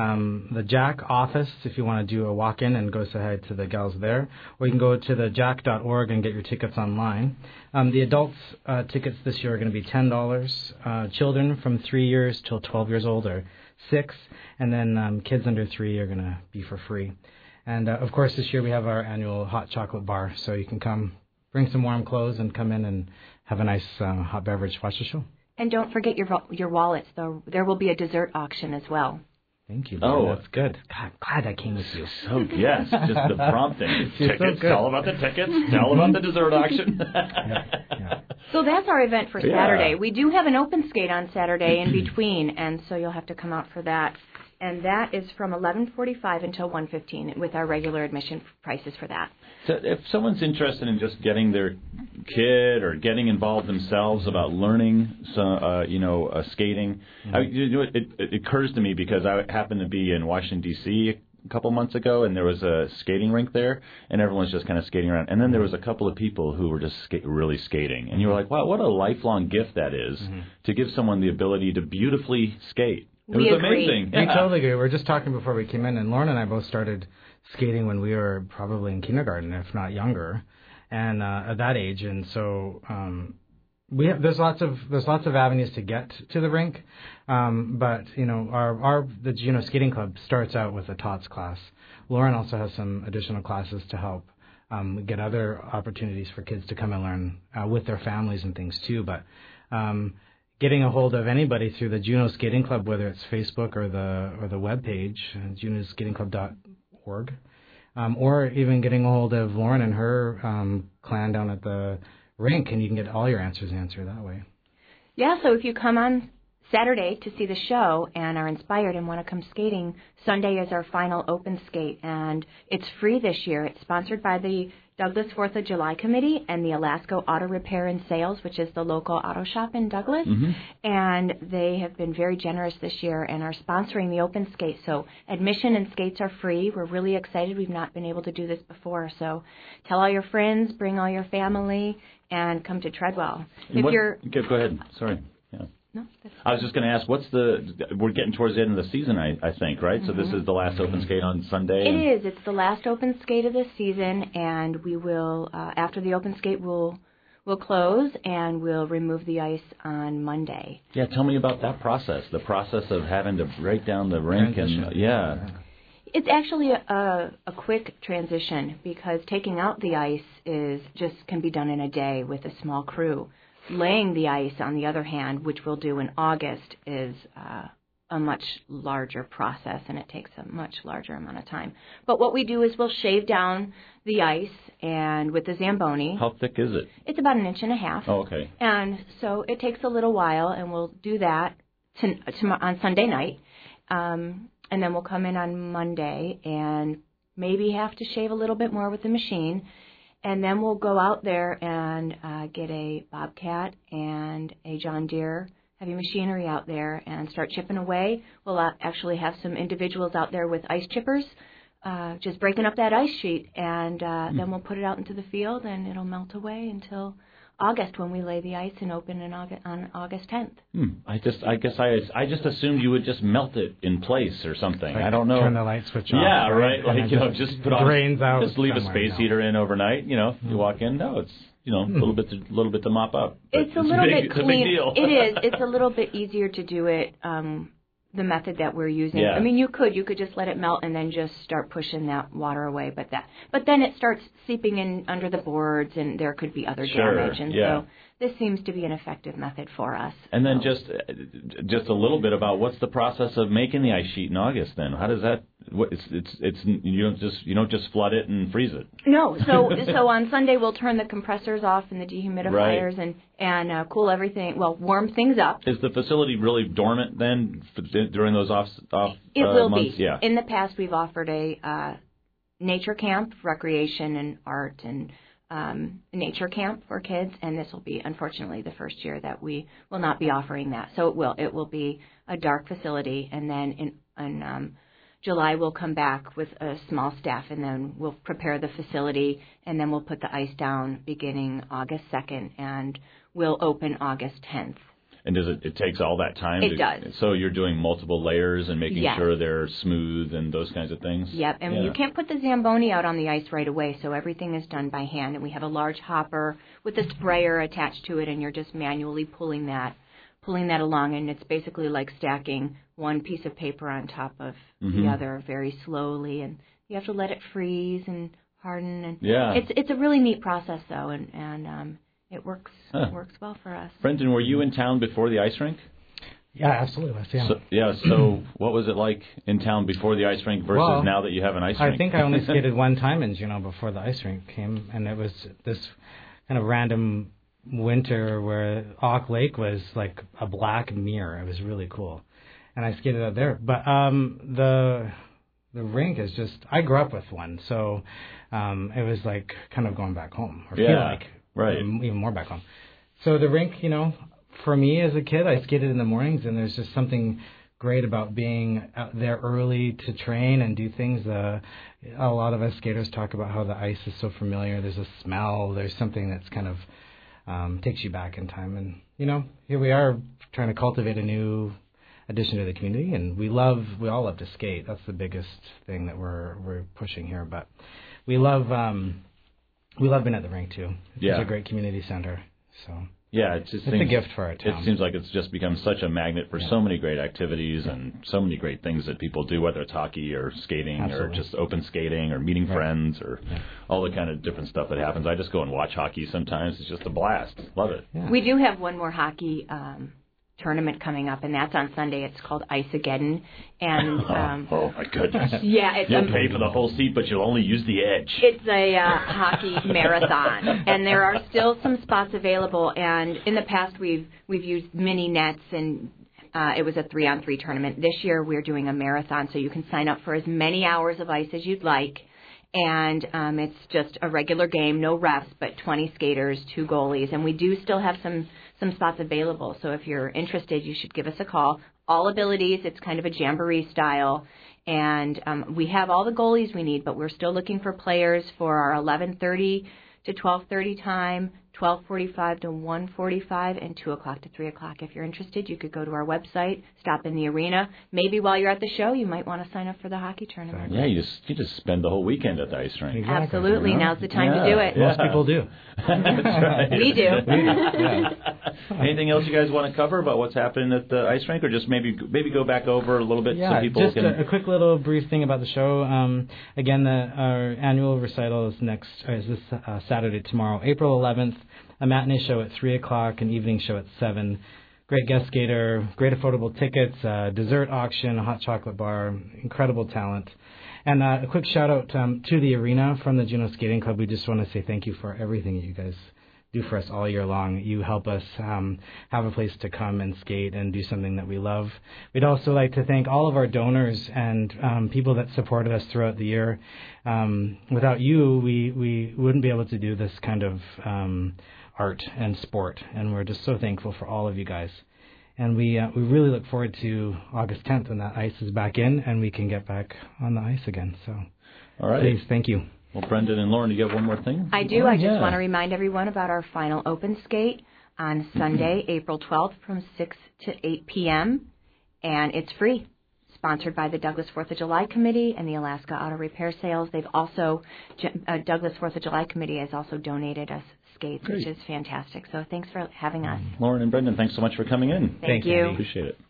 S24: Jack office if you want to do a walk-in and go say hi to the gals there, or you can go to the jack.org and get your tickets online. The adults tickets this year are going to be $10. Children from 3 years till 12 years old are $6, and then kids under 3 are going to be for free. And of course, this year we have our annual hot chocolate bar, so you can come, bring some warm clothes, and come in and have a nice hot beverage, watch the show.
S5: And don't forget your wallets, though. There will be a dessert auction as well.
S24: Thank you.
S6: Oh,
S24: that's good. God, glad I came with you.
S6: So yes, just the prompting. Tickets.
S24: So
S6: tell about the tickets. Tell about the dessert auction.
S24: Yeah.
S5: So that's our event for Saturday. We do have an open skate on Saturday in between, and so you'll have to come out for that. And that is from 11:45 until 1:15 with our regular admission prices for that.
S6: So if someone's interested in just getting their kid or getting involved themselves about learning, skating, it occurs to me because I happened to be in Washington, D.C. a couple months ago, and there was a skating rink there, and everyone's just kind of skating around. And then there was a couple of people who were just really skating. And you were like, wow, what a lifelong gift that is to give someone the ability to beautifully skate. It was amazing.
S24: We totally agree. We were just talking before we came in, and Lauren and I both started skating when we were probably in kindergarten, if not younger, and at that age. And so there's lots of avenues to get to the rink. But the Juneau Skating Club starts out with a TOTS class. Lauren also has some additional classes to help get other opportunities for kids to come and learn with their families and things too. But getting a hold of anybody through the Juneau Skating Club, whether it's Facebook or the web page, juneauskatingclub.org, or even getting a hold of Lauren and her clan down at the rink, and you can get all your answers answered that way.
S5: Yeah, so if you come on Saturday to see the show and are inspired and want to come skating, Sunday is our final open skate, and it's free this year. It's sponsored by the Douglas 4th of July Committee and the Alaska Auto Repair and Sales, which is the local auto shop in Douglas.
S6: Mm-hmm.
S5: And they have been very generous this year and are sponsoring the open skate. So admission and skates are free. We're really excited. We've not been able to do this before. So tell all your friends, bring all your family, and come to Treadwell.
S6: Go ahead. Sorry. Yeah.
S5: No,
S6: I was just going to ask, we're getting towards the end of the season, I think, right? So this is the last open skate on Sunday?
S5: It is. It's the last open skate of the season, and we will, after the open skate, we'll close, and we'll remove the ice on Monday.
S6: Yeah, tell me about that process, the process of having to break down the rink.
S5: It's actually a quick transition because taking out the ice can be done in a day with a small crew. Laying the ice, on the other hand, which we'll do in August, is a much larger process, and it takes a much larger amount of time. But what we do is we'll shave down the ice, and with the Zamboni.
S6: How thick is it?
S5: It's about 1.5 inches.
S6: Oh, okay.
S5: And so it takes a little while, and we'll do that on Sunday night. And then we'll come in on Monday and maybe have to shave a little bit more with the machine. And then we'll go out there and get a Bobcat and a John Deere heavy machinery out there and start chipping away. We'll actually have some individuals out there with ice chippers, just breaking up that ice sheet, and then we'll put it out into the field, and it'll melt away until August when we lay the ice and open on August 10th.
S6: I guess I just assumed you would just melt it in place or something.
S24: Like
S6: I don't know.
S24: Turn the light switch off.
S6: Yeah, right. Like,
S24: And
S6: just put on,
S24: drains out.
S6: just leave a
S24: somewhere,
S6: space heater in overnight. You walk in. No, it's a little bit to mop up. But
S5: It's a little bit clean.
S6: It's a big deal.
S5: It is. It's a little bit easier to do it. The method that we're using.
S6: Yeah.
S5: I mean, you could just let it melt and then just start pushing that water away, but then it starts seeping in under the boards, and there could be other damage. And so this seems to be an effective method for us.
S6: And then just a little bit about what's the process of making the ice sheet in August. Then how does that? It's you don't just flood it and freeze it.
S5: No, so on Sunday we'll turn the compressors off and the dehumidifiers and cool everything. Well, warm things up.
S6: Is the facility really dormant then during those off
S5: It will
S6: months?
S5: be.
S6: Yeah.
S5: In the past, we've offered a nature camp, recreation and art and nature camp for kids, and this will be, unfortunately, the first year that we will not be offering that. So it will be a dark facility, and then in July we'll come back with a small staff, and then we'll prepare the facility, and then we'll put the ice down beginning August 2nd, and we'll open August 10th.
S6: And it takes all that time?
S5: It does.
S6: So you're doing multiple layers and making
S5: Yes.
S6: sure they're smooth and those kinds of things?
S5: Yep, and you can't put the Zamboni out on the ice right away, so everything is done by hand. And we have a large hopper with a sprayer attached to it, and you're just manually pulling that along, and it's basically like stacking one piece of paper on top of the other very slowly, and you have to let it freeze and harden. And it's a really neat process, though, and it works well for us.
S6: Brendan, were you in town before the ice rink?
S24: Yeah, absolutely.
S6: So what was it like in town before the ice rink versus now that you have an ice rink?
S24: I think I only skated one time in Juneau before the ice rink came, and it was this kind of random winter where Auk Lake was like a black mirror. It was really cool, and I skated out there. But the rink is just, I grew up with one, so it was like kind of going back home, or feel like even more back home. So the rink, for me as a kid, I skated in the mornings, and there's just something great about being out there early to train and do things. A lot of us skaters talk about how the ice is so familiar. There's a smell. There's something that's kind of takes you back in time. And, here we are trying to cultivate a new addition to the community, and we all love to skate. That's the biggest thing that we're pushing here. But we love being at the rink too. It's a great community center. So
S6: yeah,
S24: it's a gift for our town.
S6: It seems like it's just become such a magnet for so many great activities and so many great things that people do, whether it's hockey or skating or just open skating or meeting friends or all the kind of different stuff that happens. I just go and watch hockey sometimes. It's just a blast. Love it.
S5: Yeah. We do have one more hockey tournament coming up, and that's on Sunday. It's called Ice-Ageddon. And
S6: oh my goodness!
S5: Yeah,
S6: you'll pay for the whole seat, but you'll only use the edge.
S5: It's a hockey marathon, and there are still some spots available. And in the past, we've used mini nets, and it was a 3-on-3 tournament. This year, we're doing a marathon, so you can sign up for as many hours of ice as you'd like. And it's just a regular game, no refs, but 20 skaters, 2 goalies, and we do still have some spots available. So if you're interested, you should give us a call. All abilities, it's kind of a jamboree style, and we have all the goalies we need, but we're still looking for players for our 11:30 to 12:30 time, 12:45 to 1:45, and 2 o'clock to 3 o'clock. If you're interested, you could go to our website, stop in the arena. Maybe while you're at the show, you might want to sign up for the hockey tournament.
S6: Yeah, you just spend the whole weekend at the ice rink.
S5: Exactly. Absolutely. Now's the time to do it.
S24: Most people do.
S6: That's right.
S5: We do.
S6: Anything else you guys want to cover about what's happening at the ice rink, or just maybe go back over a little bit so people
S24: just
S6: can...
S24: a quick little brief thing about the show. Again, our annual recital is this Saturday, tomorrow, April 11th. A matinee show at 3 o'clock, an evening show at 7. Great guest skater, great affordable tickets, dessert auction, a hot chocolate bar, incredible talent. And a quick shout out to the arena from the Juneau Skating Club. We just want to say thank you for everything that you guys do for us all year long. You help us have a place to come and skate and do something that we love. We'd also like to thank all of our donors and people that supported us throughout the year. Without you, we wouldn't be able to do this kind of art and sport, and we're just so thankful for all of you guys. And we really look forward to August 10th when that ice is back in and we can get back on the ice again. So,
S6: all right.
S24: Please, thank you.
S6: Well, Brendan and Lauren, do you have one more thing?
S5: I do. I just want to remind everyone about our final open skate on Sunday, April 12th from 6 to 8 p.m., and it's free. Sponsored by the Douglas 4th of July Committee and the Alaska Auto Repair Sales. They've also, Douglas 4th of July Committee has also donated us skates, which is fantastic. So thanks for having us.
S6: Lauren and Brendan, thanks so much for coming in.
S5: Thank you.
S6: Appreciate it.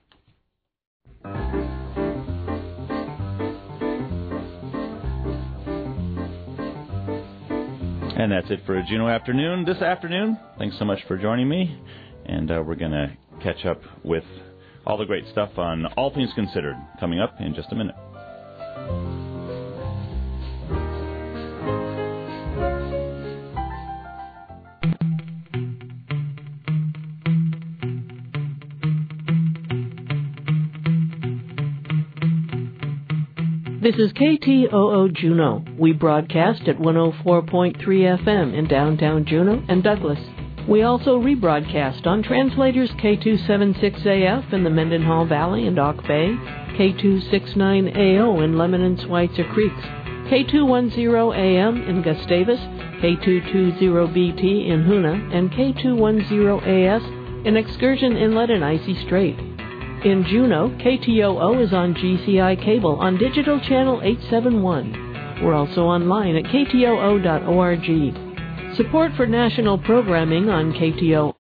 S6: And that's it for a Juneau Afternoon this afternoon. Thanks so much for joining me. And we're going to catch up with all the great stuff on All Things Considered coming up in just a minute.
S8: This is KTOO Juneau. We broadcast at 104.3 FM in downtown Juneau and Douglas. We also rebroadcast on translators K276AF in the Mendenhall Valley and Auk Bay, K269AO in Lemon and Schweitzer Creeks, K210AM in Gustavus, K220BT in Hoona, and K210AS in Excursion Inlet and Icy Strait. In Juneau, KTOO is on GCI cable on digital channel 871. We're also online at ktoo.org. Support for national programming on KTOO